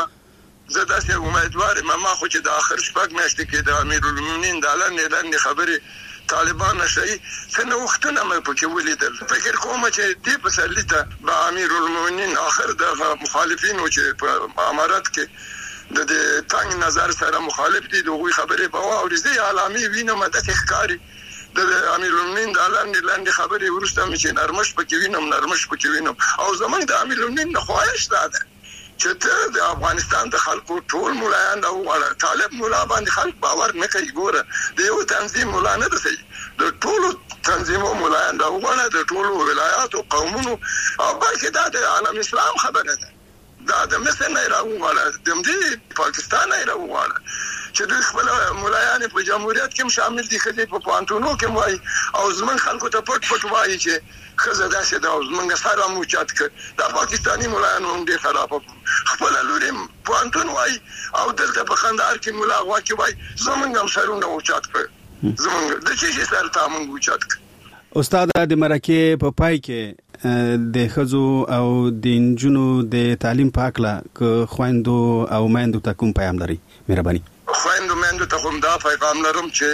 زه داسې امیدوار یم. ما خو چې د آخر شپږ میاشتې کې د امیرالمؤمنین د لنډې خبرې طالبان نشي څه نوښتونه مې پکې ولیدل. فکر کوم چې دې پسرلي ته به امیرالمؤمنین آخر د مخالفینو چې په امارت کې د تنګ نظر سره مخالف دي دغه خبرې په واوري زی علامي وینم د ښکاری د امیرالمؤمنین د لنډې خبرې ورسته مې چې نرمش پکې وینم او زمونږ د امیرالمؤمنین خواهش ده چې ته د افغانستان د خلکو ټول مولایان او طالب مولا باندې خلک باور نه کوي. ګوره د یو تنظیم مولا نه دی، د ټولو تنظیمو مولایان او د ټولو ولایات او قومونو او بلکې دا د عالم اسلام خبره ده. دا د مصر نه راوواله، د پاکستان نه راوواله چې دوی خپل مولایان په جمهوریت کې شامل دي، خدای په پوانتونو کې وایي او زمون خلکو ته پټ وایي چې خزه داسې دا زمونږ سره مو چات کړ. دا پاکستاني مولایان هم دې خراب خپل لوري پوانتون وایي او دلته په خندار کې مولا واکي وایي زمونږ هم سرونه او چات کړ، زمونږ د چې سره تامو چات کړ. استاد د مرکه په پای کې د خزو او د نجونو د تعلیم په اړه که خويندو او مېندو ته کوم پیغام لري؟ مهرباني. خويندو مېندو ته کوم دا پیغام لرم چې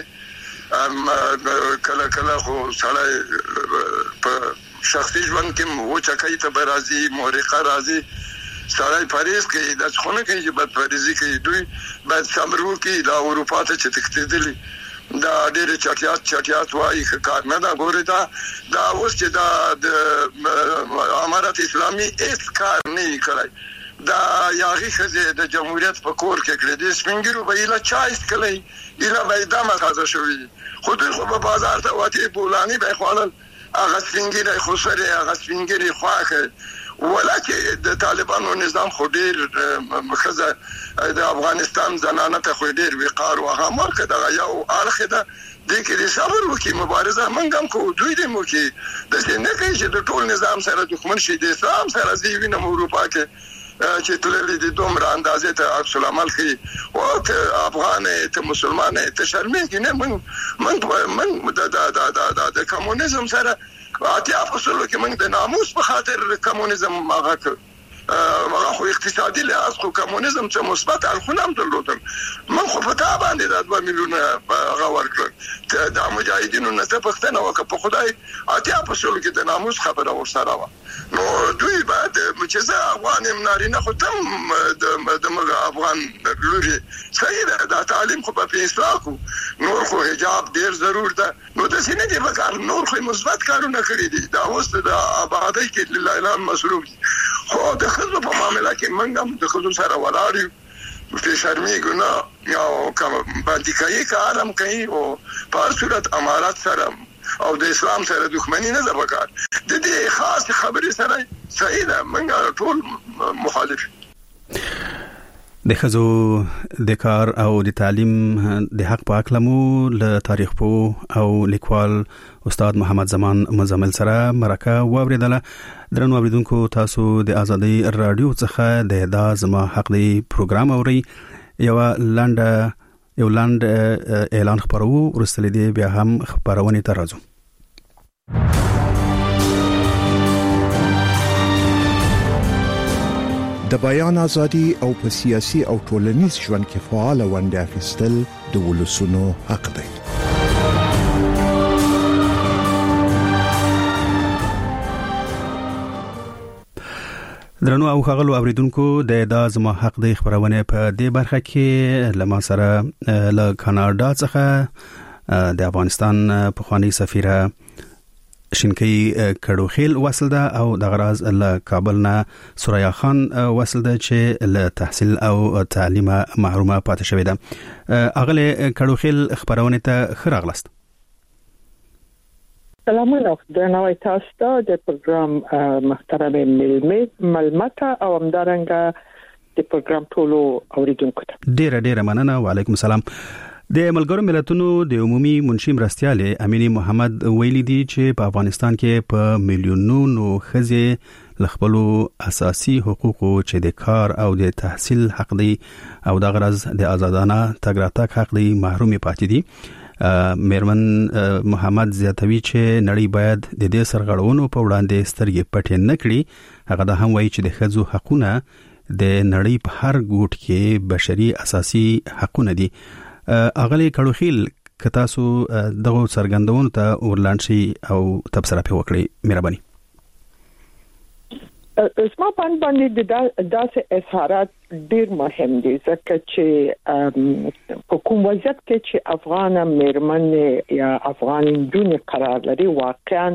کله خو سړی په شخصي ژوند کې مو چکای ته برازي مورقه راځي، سړی پاریس کې د څخونه کې چې بد پاریزي کې دوی بعد سمرو کې د اروپا ته چې تکتیدلی دا ډېر چټیات وایي کار نه دا ګوري دا اوس چې د امارت اسلامي هیڅ کار نه کوي. دا یاغي خزه د جمهوریت په کور کې کړی د سپینګرو به اله چایست کړی اله به دمه تازه شوی خو په بازار ته واتی بولانی به خوړل هغه سپینګری خو سره هغه سپینګری خواخه ولکه د طالبانو نظام خو ډیر خزه د افغانستان زنانه ته خو ډیر وقار او هغه مرکه دا یو اړخه ده د کې صبر وکي مبارزه منګم کو دوی دې مو کې د څنګه کې چې د ټول نظام سره دښمن شي د اسلام سره زیوینه اروپا کې چې تللې د دومره اندازې ته عکس العمل کوي او ته افغان ته مسلمان ته شرمېږي نه من د کمونیزم سره اتیا په سلو کې موږ د ناموس په خاطر کمونیزم هغه خو اقتصادي لحاظ خو کمونیزم چې مثبت اړخونه هم درلودل من خو په تا باندې د 2 میلیونه هغه ورکړل د مجاهدینو نه ته پښتنه وکړه په خدای اتیا په سلو کې د ناموس خبره ورسره و نو دوی بعد چې زه افغان نارینه خو تم د افغان لوري صحیح ده تعلیم خو په اصلاح کو نور خو حجاب ډیر ضرور ده نو د سینې دی وکړ نور خو مثبت کارونه کړی دي دا اوس د آبادی کې لایلا مصروف خو د خزو په معاملې کې منګم د خزو سره ولاړ په شرمېږو نه یو کوم باندې کارم کوي او په هر صورت امارات سره او د اسلام سره دښمنی نه ده وکړ د دې خاص خبرې سره صحیح ده موږ ټول مخالف د خزو د کار او د تعلیم د حق په اړه مو له تاریخ پو او لیکوال استاد محمد زمان مزمل سره مرکه واوریدله درنو اوریدونکو تاسو د ازادي رادیو څخه د دازما حق دی پروګرام اوري یو لاند اعلان خبرو ورسره دی بیا هم خبرونه ترازو د بیان ازادي او په سیاسي او ټولنیز ژوند کې فعال ونډه اخیستل د ولسونو حق دی. درنو او خغلو اوریدونکو د دازما حق دی خبرونه په دې برخه کې لما سره له کاناډا څخه د افغانستان پخوانی سفیره شینکی کډوخیل وصل ده او د غراز له کابل نه سوریا خان وصل ده چې له تحصیل او تعلیم محرومه پاتې شوې ده. اغله کډوخیل خبرونه ته خراغلست. سلامونه درنوي تاسو ته د پروګرام محترم ملمتا او همدارنګه د پروګرام ټولو اوریدونکو ته ډیره مننه. وعلیکم السلام. د ملګرو ملتونو د عمومي منشي مرستياله امینی محمد ویلي دی چې په افغانستان کې په میلیونونو ښځې لخپلو اساسي حقوقو چې د کار او د تحصیل حق دی او د غرض د آزادانه تګ راتګ حق دی محرومي پاتې دي. میرمن محمد زیاتوي چې نړۍ باید د دې سرغړونو په وړاندې سترګې پټې نه کړي. هغه د هم وایي چې د ښځو حقونه د نړۍ په هر ګوټ کې بشري اساسي حقونه دي. اغلی کډوخیل کتاسو دغه سرګندون ته ورلانشي او تبصره په وکړي مهرباني. اسما باندې د داسې اظهارات ډیر مهم دي ځکه چې په کوم وضعیت کې چې افغان میرمن یا افغان نجونې قرار لري واقعا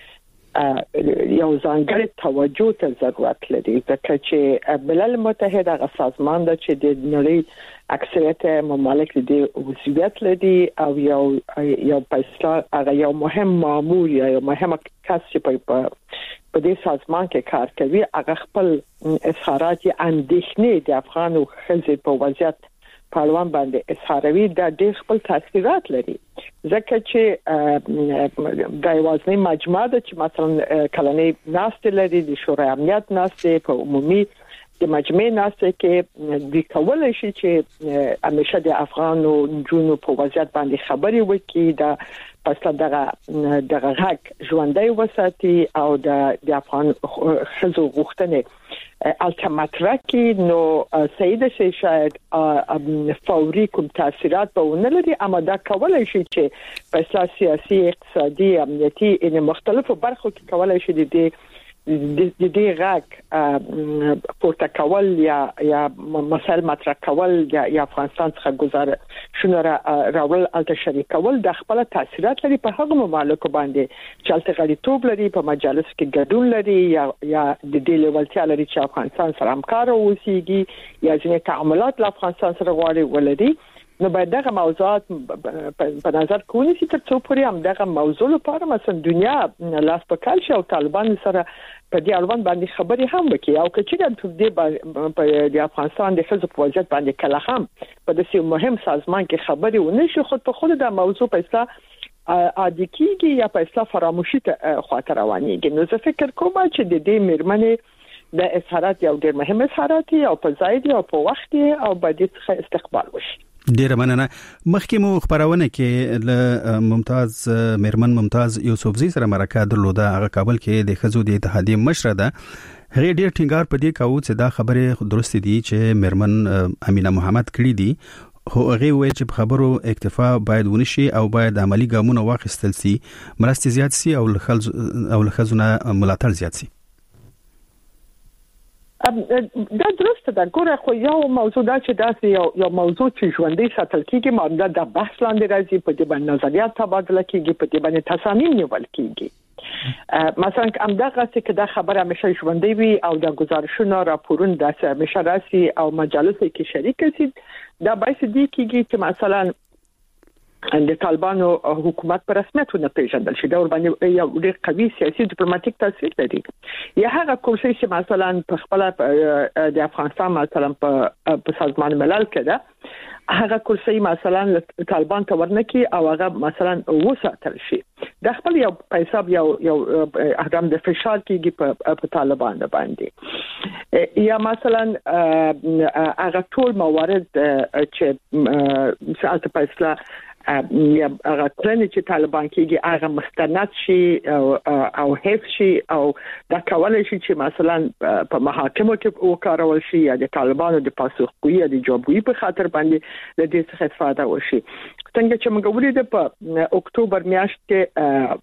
یو ځانګړی توجه ته ضرورت لري ځکه چې ملل متحد هغه سازمان ده چې د نړۍ اکثریت ممالک دې وضعیت لري او یو فیصله هغه یو مهم مامور یا یو مهم کس چې په دې سازمان کې کار کوي هغه خپل اظهارات اندېښنې د افغان ښځې په وضعیت پهلوان باندې اظهاروي دا ډېر خپل تاثیرات لري ځکه چې د یوازې مجموعه د چې مثلا کلنۍ ناستې لري د شورای امنیت ناستې په عمومي د مجمع ناستې کې د کولای شي چې همیشه د افغانو نجونو په وضعیت باندې خبري وکړي دا پس دغه حق ژوندۍ وساتي او د افغان ښځو غوښتنې الټیماتره کې نو سید شي شاید فوري کوم تاثیرات به ونه لري اما دا کولای شي چې په سیاسي اقتصادي امنیتي ان مختلفو برخو کې کولای شي د دې غاک پورته کول یا مسائل مطرح کول یا افغانستان څخه گزاره شنو راول الته شریکول د خپل تاثیرات لري په هغه ممالکو باندې چې الته غړیتوب لري په مجالس کې ګډون لري یا د دې لیولتیا لري چې افغانستان سره همکار اوسېږي یا ځینې تعاملات له افغانستان سره غواړي ولري نو باید دغه موضوعات په نظر کې ونیسي تر څو پورې هم دغه موضوع لپاره مثلا دنیا لاس په کال شي او طالبان سره په دې اړوند باندې خبرې هم وکړي او که چېرې په دې د افغانستان د ښځو په وضعیت باندې کله هم په داسې مهم سازمان کې خبرې ونه شي خود په خود د موضوع په اصطلاح عادي کېږي یا په اصطلاح فراموشي ته خاطر روانېږي نو زه فکر کوم چې د دې میرمنې د اظهارات یو ډېر مهم اظهارات او په ځای دی او په وخت دی او باید څخه استقبال وشي. ډیره مننه. مخکې مو خبرونه کې له ممتاز میرمن ممتاز یوسفزی سره مرکه درلوده. هغه کابل کې د خزو د اتحادیې مشره ده. هغه ډیر ټینګار پدې کاوه چې دا خبره درست دي چې میرمن امینه محمد کړی دي، خو هغه وایي چې په خبرو اکتفا باید ونشي او باید عملی ګامونه واخیستل شي، مرستې زیات شي او لخزونه ملاتړ زیات شي. دا درسته ده. ګوره خو یو موضوع دا چې داسې یو موضوع چې ژوندۍ ساتل کېږي، ما د بحث لاندې راځي، په دې باندې نظریات تبادله کېږي، په دې باندې تصامیم نیول کېږي. مثلا همدغه چې دا خبره همیشه ژوندۍ وي او د گزارشونو راپورونه داسې همیشه راسي او مجالسو کې شریک شي، دا باعث دي کېږي چې مثلا د طالبانو حکومت په رسمیت نه پیژندل شي. دا ور باندې یو ډېر قوي سیاسي ډیپلوماټیک تاثیر لري. یا هغه کوشش چې مثلا په خپل د افغانستان مثلا په سازمان ملل کې ده، هغه کوشش مثلا طالبان ته ورنکي او هغه مثلا وساتل شي. د خپل یو حساب یو اقدام د فشار کېږي په طالبان باندې. یا مثلا هغه ټول موارد چې ساعت په اصطلاح یا هغه کړنې چې طالبان کېږي هغه مستند شي او حفظ شي او دا کولای شي چې مثلا په محاکمو کې وکارول شي یا د طالبانو د پاسخګویي یا د جوابګویي په خاطر باندې د دې څخه استفاده وشي. څنګه چې موږ ولیدل په اکتوبر میاشت کې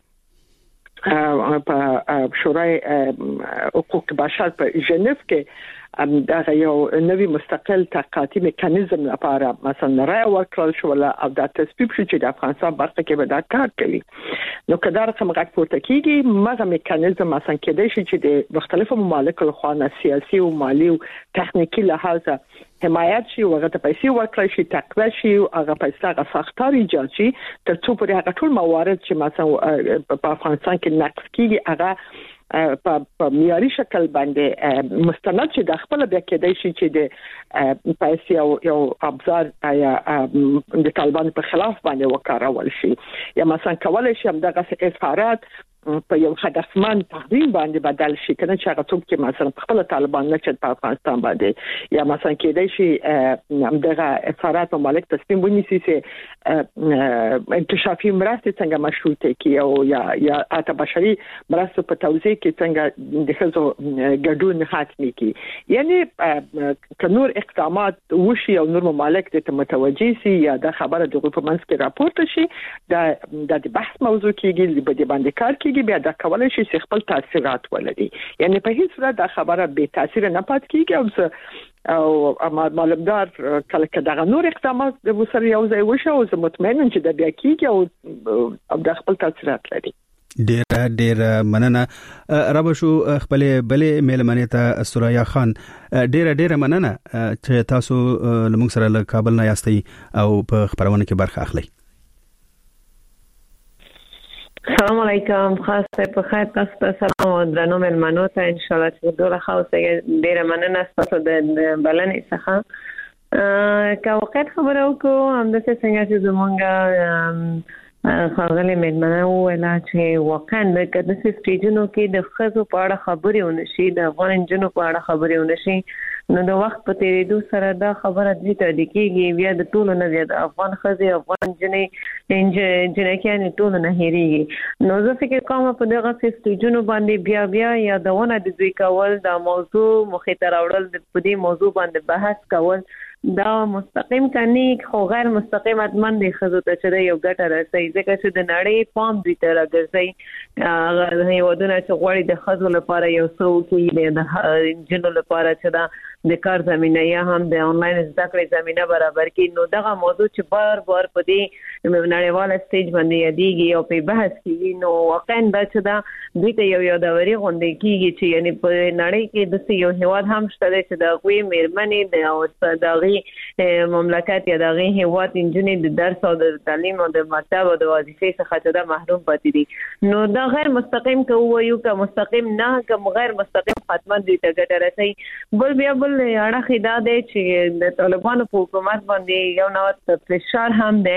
په شورای حقوق بشر په ژنیف کې دا یو نوی مستقل تحقیقاتي میکانیزم لپاره مثلا رای ورکړل شو او دا تصویب شو چې د افغانستان برخه کې به دا کار کوي. نو کله رقم غږ پورته کیږي، مغه میکانیزم مثلا کېدای شي چې د مختلفو ممالکو لخوا سیاسي او مالی او تخنیکی لحاظه حمایت شي، هغه ته پیسې ورکړل شي، تقویه شي، هغه پیسې هغه ساختار ایجاد شي تر څو پورې هغه ټول موارد چې مثلا په افغانستان کې نقض کیږي هغه په معیاري شکل باندې مستند چې د خپل بیا کېدای شي چې د پیسې یو ابزار یا د طالبان په خلاف باندې وکارول شي. یا مثلا کولای شي همدغه اظهارات په یو هدفمند تحریم باندې بدل شي، کنه چې هغه څوک چې مثلا خپل طالبان نه چې په افغانستان باندې یا مثلا کېدای شي همدغه اظهارات مملک تصمیم ونیسي چې انکشافي مرستې څنګه مشروطه کی او یا اته بشري مرستې په توزیع کې څنګه د خزو ګډون حتمي کی. یعنی کنور اقدامات وشي او نور مملک ته متوجي سي یا د خبره د غوښتنې منځ کې راپورته شي، د بحث موضوع کېږي، په دې باندې کار کېږي، بیا دا کولای شي چې خپل تاثیرات ولري. یعنی په هیڅ صورت دا خبره به تاثیر نه پات کېږي او معلومدار کله دغه نور اقدامات د وسره یو ځای وشي او زه مطمئن یم چې دا بیا کېږي او د خپل تاثیرات لري. ډیر مننه. رابشو خپل بلې میلمنې ته سوریا خان، ډیر مننه چې تاسو لمونږ سره له کابل نه یاستئ او په خبرونه کې برخه اخلئ. السلام علیکم. خاص په خیر تاسو ته سلام او درنو مېلمنو ته ان شاء الله چې دوه خاصه ډیره مننه تاسو د بلنې څخه. که وخت خبرو کو هم د څنګه چې زمونږ خاغلی مېلمنه ویلا چې واقعا د کده سټیجونو کې د خزو په اړه خبرې ونشي، د افغان جنو په اړه خبرې ونشي، نو د وخت په تیریدو سره دا خبره دې ته د کېږي بیا د ټولو نه د افغان خزي افغان جنکیان ټولو نه هېریږي. نو زه فکر کوم په دغه سټیجونو باندې بیا یادونه د دوی کول، د موضوع مخې ته راوړل، د دې موضوع باندې بحث کول دا مستقیم کني خو غیر مستقیم اتمن دي خزو ته چې یو ګټه رسي، ځکه چې د نړۍ پام دوی ته راګرځي. هغه یودونه چې غوړي د خزو لپاره یو څو کې د جنو لپاره چې دا د کار زمينه یا هم د انلاین زده کړې زمينه برابر کړي. نو دغه موضوع چې بار په دې نړیواله سټیج باندې یادېږي او په بحث کېږي، نو واقعا دا چې دا دوی ته یو یادوري غونډه کېږي چې یعنی په نړۍ کې د یو هیواد هم شته چې د غوي مېرمنې د غوي مملکت یا د غوي هیواد انجنیر د درس او د تعلیم او د مکتب او د وظیفې څخه چې دا محروم پاتې دي. نو دا غیر مستقیم کوو یو که مستقیم نه کوم غیر مستقیم حتما دوی ته ګټه رسي. بل اړه خدا ده چې د طالبانو په حکومت باندې یو نوع فشار هم ده،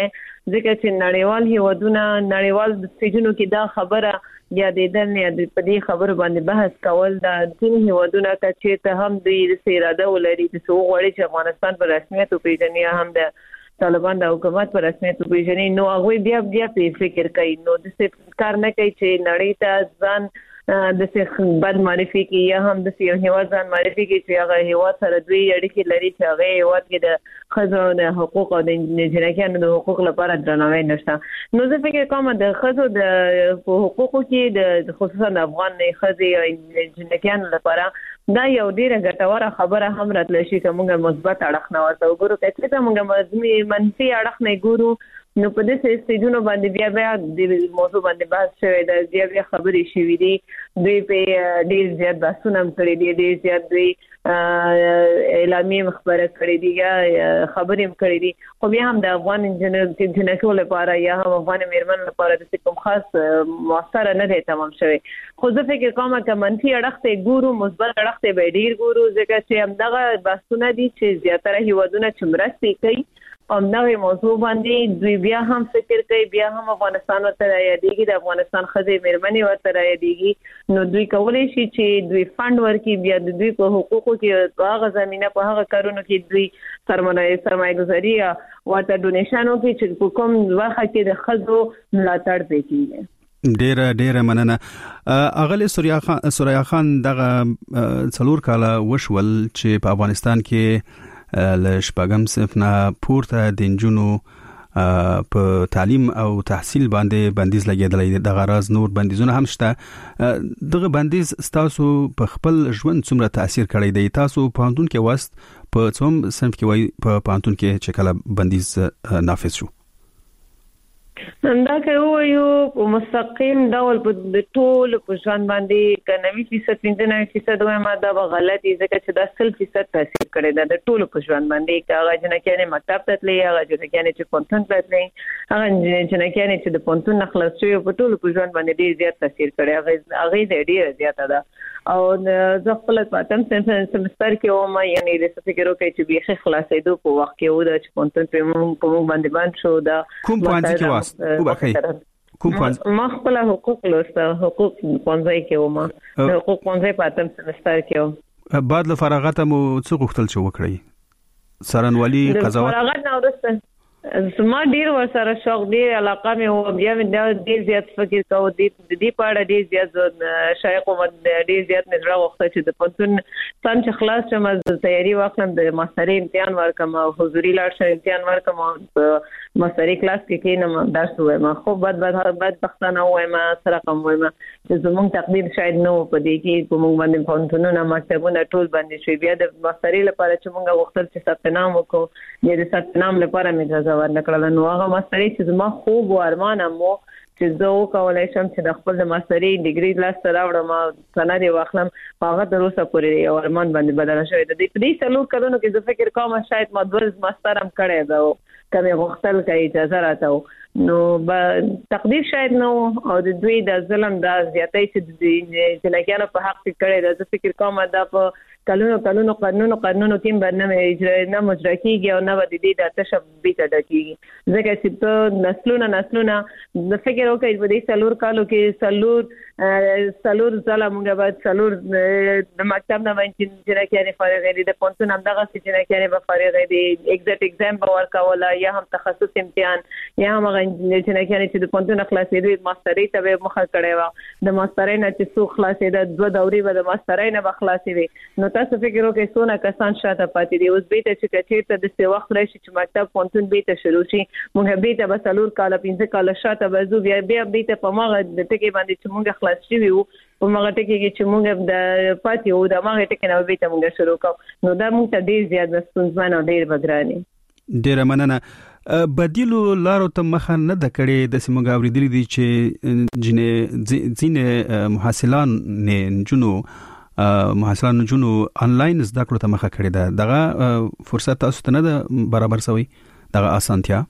ځکه چې نړیوال هیوادونه نړیوال سټیجونو کې دا خبره یا د دنیا د پدې خبرو باندې بحث کول د ځینې هیوادونو چې ته هم د اراده ولري چې څو غوړي چې افغانستان په رسمیت پیژني هم د طالبان د حکومت په رسمیت پیژني نو هغه بیا فکر کوي نو د څه کار نه کوي چې نړۍ ته ځان د څه بد معرفي کوي یا هم د څه هیواد ځان معرفي کوي چې هغه هیواد سره دوی اړیکې لري چې هغه هیواد کې د خزو د حقوق او د جنکیانو د حقوق لپاره درناوی نشته نو زه فکر کوم د خزو د حقوقو کې د خصوصا د افغان خزي او جنکیانو لپاره دا یو ډیره ګټوره خبره هم راتلی شي چې موږ مثبت اړخ نه ورته وګورو چې موږ منفي اړخ نه ګورو نو په دې سټیجونو باندې بیا د موضوع باندې بحث شوی دی بیا خبرې شوې دي دوی په ډیر زیات بحثونه کړي دي ډیر زیات دوی اعلامیه مخبره کړې دي یا خبرې کړې دي خو بیا هم د افغان جنکو لپاره یا هم افغان میرمن لپاره د کوم خاص موثر نه دی تمام شوی خو زه فکر کوم چې منفي اړخ ته ګورو مثبت اړخ ته به ډیر ګورو ځکه چې همدغه بحثونه دي چې زیاتره هیوادونه چې مرستې کوي همدغه موضوع باندې دوی بیا هم فکر کوي بیا هم افغانستان ورته یادېږي د افغانستان ښځې میرمنې ورته یادېږي نو دوی کولی شي چې دوی فند ورکړي بیا د دوی په حقوقو کې په هغه زمینه په هغه کارونو کې دوی سرمایه‌ګذاري ورته ډونیشن وکړي چې په کوم وخت کې د ښځو ملاتړ وکړي ډیره مننه اغلی سوریا خان دغه څلور کاله وشول چې په افغانستان کې لشپږم صنف نه پورته د نجونو په تعلیم او تحصیل باندې بندیز لګیدلی د غراز نور بندیزونه هم شته دغه بندیز تاسو په خپل ژوند څومره تاثیر کړی دی تاسو په پوهنتون کې واست په څوم صنف کې وای په پوهنتون کې چې کله بندیز نافذ شو دا کوي یو مستقیم ډول په ټول په ژوند باندې کنوي فیصد 95% وایم دا غلطي ځکه چې دا 100% تاثیر کړی دا د ټول په ژوند باندې هغه جنکیانې مکتب ته تللی هغه جنکیانې چې پونتون ته تللی هغه جنکیانې چې د پونتون خلاص شوی په ټول په ژوند باندې ډیر زیات تاثیر کړی هغه ډیر زیات ده او زه خپل پاتم سمستر کې او ما یعنی د فکر وکړ چې به خلاصېدو په وخت کې و د پونتون په موږ باندې باندې شو دا کوم پوینټ کې واست او بخیر کوم پوینټ ما خپل حقوق لوسته حقوق پونځای کې و ما حقوق پونځای پاتم سمستر کې بعد له فراغت مو څه غوښتل شو وکړی سرنوالي قضاوت فراغت نه ورسته زما ډیر ورسره شوق ډیر علاقه مې او بیا مې ډیر زیات فکر کاوه د دې په اړه ډیر زیات شایق او ډیر زیات مې زړه وخت چې د پونتون سم چې خلاص شم از تیاری واخلم د ماستري امتحان ورکم او حضوري لاړ امتحان ورکم او ماستري کلاس کې کینم درس وایم خو بعد پښتنه وایم سره کوم وایم چې زموږ تقدیر شاید نو په دې کې کوم باندې پونتونونه مکتبونه ټول باندې شوی بیا د ماستري لپاره چې موږ وختل چې ثبت نام وکړو د ثبت نام لپاره مې ورنکړل نو هغه ماستري چې زما خوب او ارمان مو چې زه وکولای شم چې د خپل د ماستري ډیګري لاس ته راوړم سند واخلم هغه تر اوسه پورې یو ارمان باندې بدل شوی د دې څلور کلونو کې زه فکر کوم شاید ما دوز ماستر هم کړی دا کمه غوښتل کوي اجازه راته نو تقدیر شاید نو او د دوی د ظلم د زیاتۍ چې د جنکیانو په حق کې کړی دا زه فکر کوم دا په کلونو قانونو کې برنامه اجرا نه مجرا کیږي او نه د دې د تشبیه تدکیږي ځکه چې په نسلونه د فکر وکړي په دې څلور کالو کې څلور ځله موږ بعد څلور د مکتب نه باندې جنکیانې فارغ دي د پونتون هم دغه جنکیانې به فارغ دي ایگزیکټ ایگزام به ورکوله یا هم تخصص امتحان یا هم جنکیانې چې د پونتون خلاصېدو ماستري ته به مخه کړی و د ماستري نه چې څو خلاصېده 2 دورې به د ماستري نه به خلاصېږي نو تاسو فکر وکړئ څونه کسان شاته پاتې دي اوس بیت چې کچېرته د څه وخت راشي چې مکتب پونتون بیت شروع شي موږ بیت به څلور کاله 15 کاله شاته بزو بیا بیت په ماغه د ټکی باندې چې موږ خلاص شي وو په ماغه ټکی کې چې موږ د پاتې وو د ماغه ټکی نه بیت موږ شروع کوو نو دا موږ ته ډیر زیات ستونزمن او ډیر بدراني ډیر مننه بدیلو لارو ته مخه نه د کړې د سیمه اوریدلې دي چې ځینې محصلان نه جنو محصلان جنو انلاین زده کړو ته مخه کړې ده دغه فرصت تاسو ته نه برابر شوی دغه اسانتیا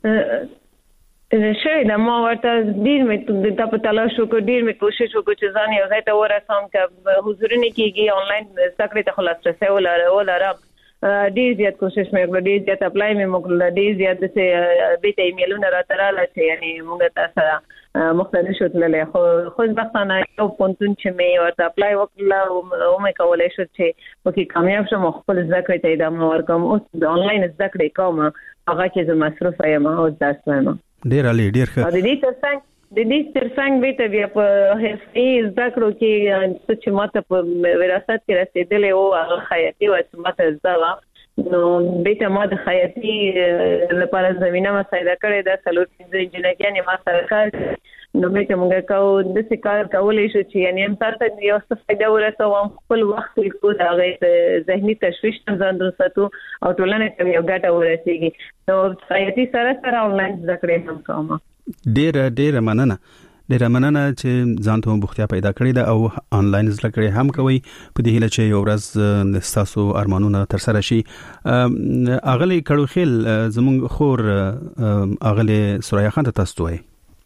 شوی دا ما ورته ډیر مې د په تلاش وکړ ډیر مې کوشش وکړ چې ځان یو ځای ته ورسوم چې حضور نه کیږي انلاین زده کړې ته خلاص رسې ولاره ډیر زیات کوشش مې وکړ، ډیر زیات اپلای مې وکړ، ډیر زیات څه به ته ایمیلونه راتراله چې یعنی موږ تاسو مختلف شتلې خو ځکه یو پونتون چې مې ورته اپلای وکړ او مې کولای شو چې وکي کامیاب شم خپل ذکر ته ادامه ورکوم. اوس د انلاین ذکر کوم هغه چې زه مصروف یم او درس وایم. ډیر علي ډیر ښه. د دې ترڅنګ به ته بیا په هیڅ ذکر کې چې ماته په وراثت کې رسیدلې او هغه حیاتي و چې ماته زده نو بیت ما د خیاطي لپاره زمينه مساعده کړې ده. څلور پنځه انجنیرانې ما سره کار نو بیت موږ کوو د کار کولای شو چې یعنی هم تاسو یو څه فائدہ ورسوم، خپل وخت کو دا غي ذهني تشویش ځان درساتو او ټولنه ته یو ګټه ورسیږي. نو خیاطي سره آنلاین ذکر هم کوم. ډېر مننه چې ځان ته بوختیا پیدا کړې ده او آنلاین زده کړې هم کوي. په دې هیله چې یو ورځ تاسو ارمانونه تر سره شي. اغلی کړوخیل زموږ خور اغلی سوریا خان ته تاسو وایي.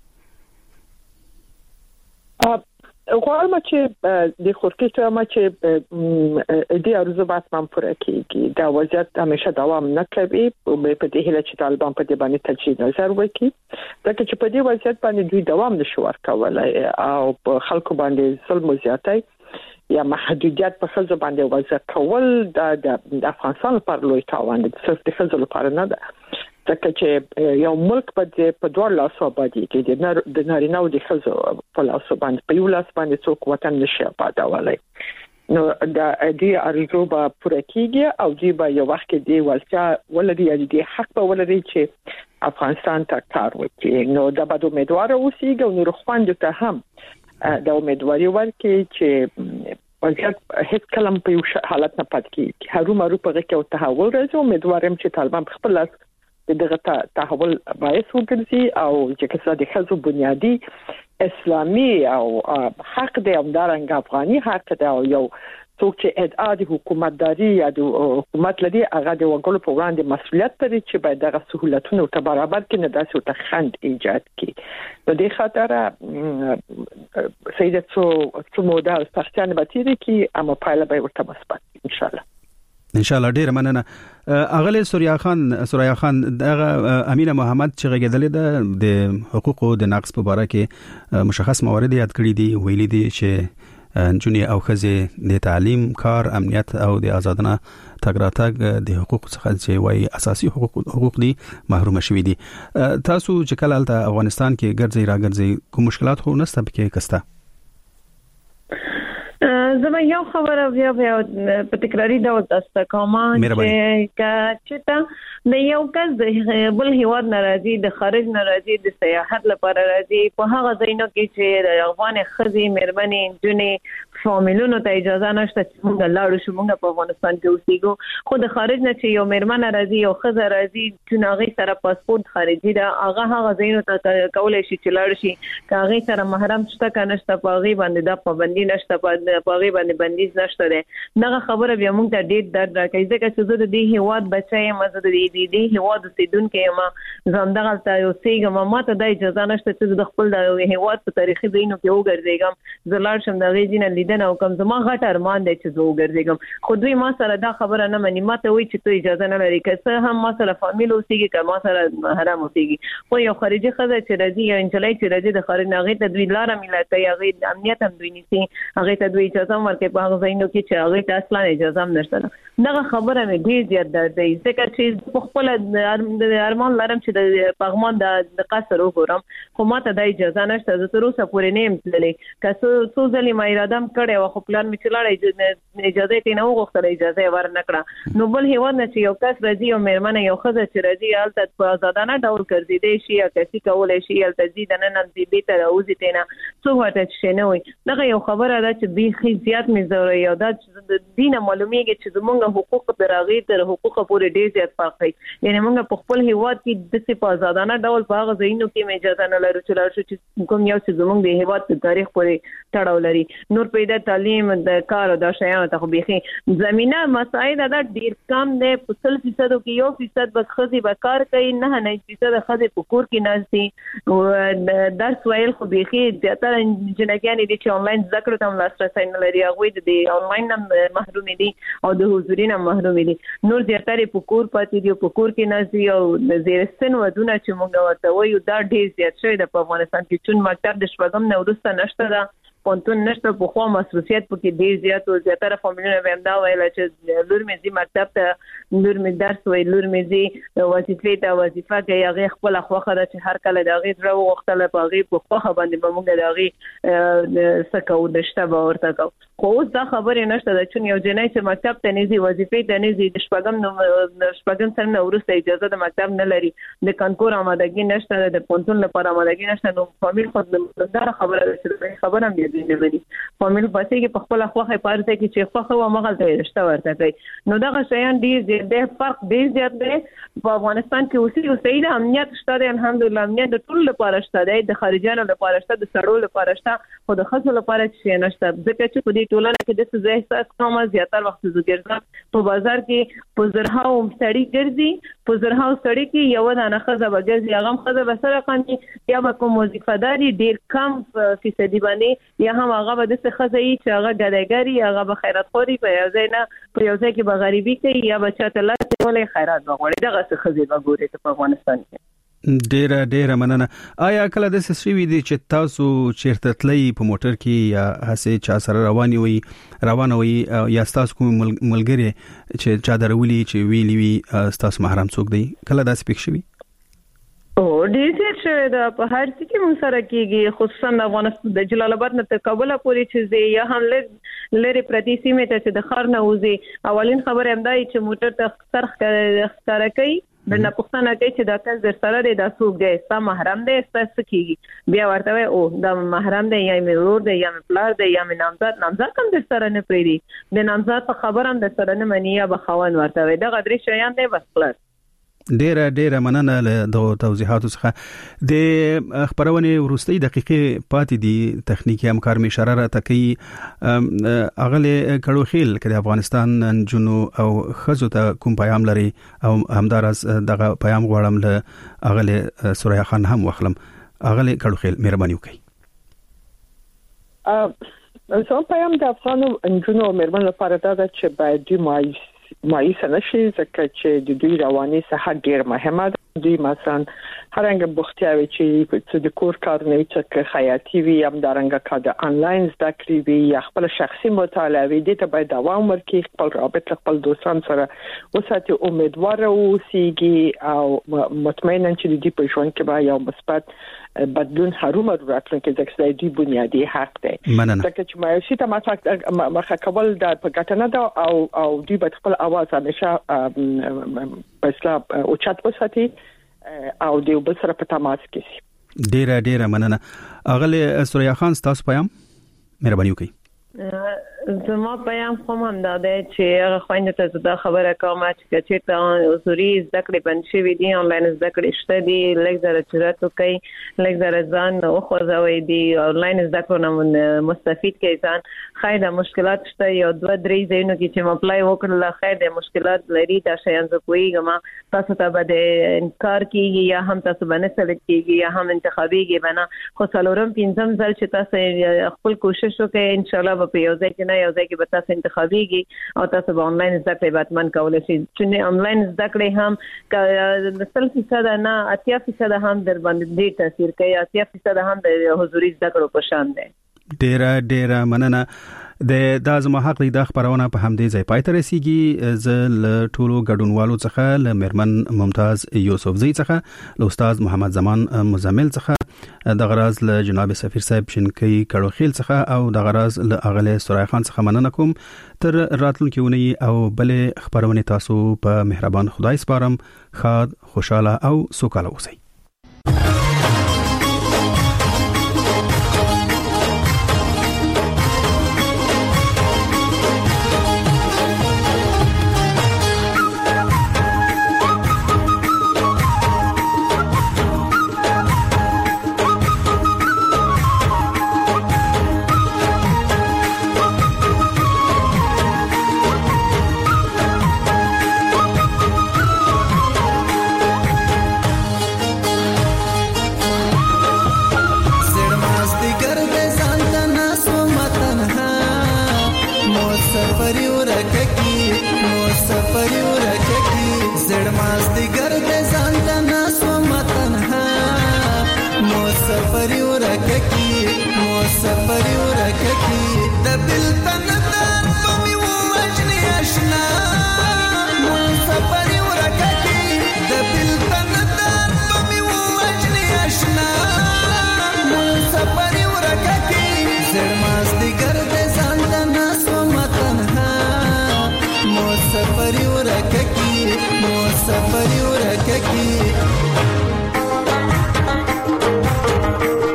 غواړم چې د خورکې ما چې د ارزو باسم پر کېږي دا وضعیت همیشه دوام نه کوي. په دې هیله چې طالبان په دې باندې تجدید نظر وکړي ځکه چې په دې وضعیت باندې دوی دوام نشي ورکولای او په خلکو باندې ظلم زیاتی یا محدودیت په خزو باندې وضع کول د افغانستان لپاره لوی تاوان دی، صرف د خزو لپاره نه ده. ځکه چې یو ملک په دوه لاسو باندې کې د نارینه او د خزو په لاسو باندې په یو لاس باندې څوک وطن نشي آبادولای. نو دا دې ارزو به پوره کیږي او دې به یو وخت کې دی ولچا ولري دې حق به ولري چې افغانستان ته کار وکړي. نو دا به امیدوار اوسېږي او نور خوند ته هم دا امیدواري ورکړي چې وضعیت هیڅ کلم په یو حالت نه پات کیږي. هرو مرو په کې او تحول راځي. امیدوارم چې طالبان خپل لاس دغه تحول باعث وګرځي او چې اقتصادي خزو بنیادی اسلامي او حق دی او دارنګ افغاني حق دی او یو څوک چې ادعا د حکومتداري یا د حکومت لري هغه د وګړو په وړاندې مسؤلیت لري چې باید دغه سہولتونه ته برابر کړي، نه داسې ته خند ایجاد کړي. نو د خاطر سیدت څو موده سختیان به تیری کی اما پایله به ورته مثبت ان شاء الله. ډیر مننه. اغلی سوریا خان دغه امینه محمد چې غږیدل د حقوقو د نقص په اړه کې مشخص موارد یاد کړی دي. ویلي دي چې جونی او خزه د تعلیم، کار، امنیت او د آزادانه تګ راتګ د حقوق څخه چې وایي اساسي حقوق دي محروم شوي دي. تاسو چې کله افغانستان کې ګرځي کوم مشکلات خو نسته پکې کسته؟ زما یو خبره بیا په تکراری ډول تاسو کوم چې تا د یو کس د بل هیواد ناراضي، د خارج ناراضي، د سیاحت لپاره راځي په هغه ځایونو کې چې د افغان خزي مېرمنې جنې فامیلونو ته اجازه نشته چې موږ لاړو شو. موږ په افغانستان کې اوسېږو خو د خارج نه چې یو مېرمن راځي یو خزه راځي چې هغه سره پاسپورت خارجي ده هغه ځایونو ته کولای شي چې لاړ شي. هغه سره محرم شته کنه شته په هغه باندې د پابندي نشته په هغه باندې بندیز نشته ده. دغه خبره بیا موږ ته ډېر درد راکوي ځکه چې زه د دې هیواد بچی یم، زه د دې هیواد اوسیدونکی یم، زه همدغلته اوسېږم. ماته د اجازه نشته چې د خپل د هیواد په تاریخي ځایونو کې وګرځېږم. زه لاړ شم د هغې ځینه لیدنه وکړم. زما غټ ارمان دی چې زه وګرځېږم خو دوی ما سره دا خبره نه مني. ماته وایي چې ته اجازه نه لرې که څه هم ما سره فامیل اوسېږي که ما سره محرم اوسېږي. خو یو خارجي ښځه چې راځي یا نجلۍ چې راځي د خارج نه هغې ته دوی لاره میله کوي، هغې امنیت هم دوی نیسي، هغې ته دوی اجازه هم ورکوي په هغه ځایونو کې چې هغې ته اصلا اجازه هم نشته. دغه خبره مې ډېر زیات درد دی ځکه چې په خپله ارمان لرم چې د پغمان د قصر وګورم خو ماته دا اجازه نشته. زه تر اوسه پورې نه یم تللی. که څو ځلې ما اراده هم کړې وه خو پلان مې چې لاړی اجازه یې نه وغوښتله، اجازه یې ورنه کړه. نو بل هېواد نه چې یو کس راځي یو مېرمنه یو ښځه چې راځي هلته په آزادانه ډول ګرځېدی شي یا کسي کولی شي هلته ځي دننه بېرته راوځي تېنه څوک ورته شی نه وایي. دغه یو خبره ده چې بیخي زیات مې ضروري او دا د دې نه معلومیږي چې زموږ حقوق تر هغې تر حقوقو پورې ډېر زیات فرق دی. یعنې موږ په خپل هېواد کې داسې په آزادانه ډول په هغه ځایونو کې اجازه نه لرو چې لاړ شو چې کوم یو چې زموږ د هېواد په تاریخ پورې تړاو لري. نور پیدا تعلیم د کار او د شیانو ته خو بیخي زمینه مساعد ده ډېر کم دی. په 100% کې 1% به ښځې به کار کوي، 9% ښځې په کور کې ناستي. درس ویل خو بیخي زیاتره انجنیرانې دي چې آنلاین زده کړو ته هم لاسرسی نه لري، هغوی د آنلاین هم محروم دي او د مسؤلین محروم دي نور زیاتره په کور پاتې دي په کور کې نازي او د زیرستن ودونه چې مونږ ورته وایو دا ډیر زیات شوی د افغانستان کې چون مکتب د شپږم نه وروسته نشته ده پونتون نشته په خو مصروفیت پکې ډیر زیات او زیاتره فامیلونه هم دا ویل چې لور مې زی مکتب ته لور مې درس وای لور مې زی وظیفه کوي هغه خپل خوخه ده چې هر کله دا غي درو وختله په غي په خوخه باندې به مونږ دا غي سکو دشته به ورته کو خو اوس دا خبره نشته ده چې یو جنۍ چې مکتب ته نيزي وظیفه ته نيزي د شپږم سره نو ورسته اجازه د مکتب نه لري د کانکور آمادګي نشته د پونتون لپاره آمادګي نشته نو فامیل خود دا خبره ده خبره هم دي فامیل پاتې کې په خپل خوخه پارته کې چې خوخه و مغلطه رشته ورته کوي نو دا شیان ډیر د فرق ډیر زیات دی په افغانستان کې اوسې د امنیت شته الحمدلله امنیت د ټول لپاره شته دی د خارجانو لپاره شته د سړو لپاره شته خو د خاصو لپاره چې نشته ځکه چې په دې ټولنه کې د څه احساس کوم زیاتره وخت زګرځم په بازار کې په زرهاو مشتری ګرځي په زرهاو سړی کې یو دانه خزه بګرځي هغه خزه بسره قانوني یا به کوم وظیفه‌داري ډیر کم فیصدي باندې یا هم هغه به د څه خزه ای چې هغه ګډېګری هغه به خیرات خوري په یو ځای نه په یو ځای کې به غریبي کوي یا به چاته لاس ولې خیرات وغوړي دغه څه خزه به ګوري په افغانستان کې ډیره مننه آیا کله د سسوي دي چې تاسو چیرته تللی په موټر کې یا هڅه چا سره روانه وي یا تاسو کوم ملګری چې چا درولي چې ویلی وي تاسو محرم څوک دی کله داسې پېښ شوی او ډیر څه دا په هر څه کې مون سره کېږي خصوصا د افغانستان د جلال آباد نه تر کابل پورې چې یا هم لری پردي سیمه ته چې د خار نه وځي اولین خبر هم دی چې موټر ته سرخ کوي د نه پښتنه کوي چې دا کس در سره دی دا څوک دی ستا محرم دی ستاسو کېږي بیا ورته او دا محرم دی یا مې ورور دی یا مې پلار دی یا مې نامزد کوم در سره نه پریدي د نامزد په خبر هم در سره نه مني یا بخوان ورته وي دا غدري شیان دی بس خلاص ډیره مننه له توضیحاتو څخه د خبرونه ورستۍ دقیقې پاتې دي تخنیکی همکار می اشاره را تکي اغله کړو خیل کړي افغانستان جنو او خزو ته کوم پیغام لري او همدارس دغه پیغام غواړم له اغله سوریا خان هم واخلم اغله کړو خیل مهرباني وکړئ زه پیغام د افغانو جنو مېرمن لپاره دا چې باید دی مایوس نشي ځکه چې د دوی رواني صحت ډیر مهمه ده دوی مثلا هرڅنګه بوختیاوي چې د کور کار نه چې خیاطي وي هم دارنګه کا د انلاین زده کړې وي یا خپل شخصي مطالعه وي د ته باید دوام ورکړي خپل رابطه خپل دوستان سره وساتي امیدوار اوسېږي او مطمئنا چې د دې په ژوند کې به یو مثبت بدلون هرومر راتلونکي ځکه دوی بنیادی حق دی ځکه چې مایوسي ته مخه کول د پګټنه ده او دوی باید خپل اواز همیشه پسلا او چات وساتي او د بل سره په تماس کې ډیره مننه اغله سوریا خان تاسو پیغام مهرباني وکړئ زما پیغام هم دا دی چې هغه خويند ته دا خبره کوم چې ته حضوري زده کړې بند شوې دي انلاین زده کړې شته دي لږ زره چرته کوي لږ زره ځان او خوځوي دي انلاین زده کړو مستفید کې ځان خایده مشکلات شته یو 2-3 ځایونو کې چې مپلای وکړل خایده مشکلات لري دا شیان زه کویږم تاسو ته به انکار کیږي یا هم تاسو باندې سلیکټ کیږي یا هم انتخابيږي بنا خو څلورم پنځم ځل چې تاسو خپل کوشش وکړئ ان شاء الله په یو ځای کې نه یو ځای کې به تاسو انتخابيږي او تاسو به انلاین زده کړې باتمن کولای شئ چې انلاین زده کړې هم د 100% نه 80% هم در باندې ډیر تاثیر کوي 80% هم د حضوري زده کړو په شان دی ډیره مننه د زما حق د خبرونه په همدې ځای پای ته رسیدي ز ټولو ګډونوالو څخه ل مېرمن ممتاز یوسفزئی څخه ل استاد محمد زمان مزمل څخه د غراز ل جناب سفیر صاحب شینکی کړو خیل څخه او د غراز ل اغله سورای خان څخه مننه کوم تر راتلونکي ونی او بلې خبرونه تاسو په مهربان خدای سپارم خاد خوشاله او سوکاله اوسئ سفر ورککی مو سفر ورککی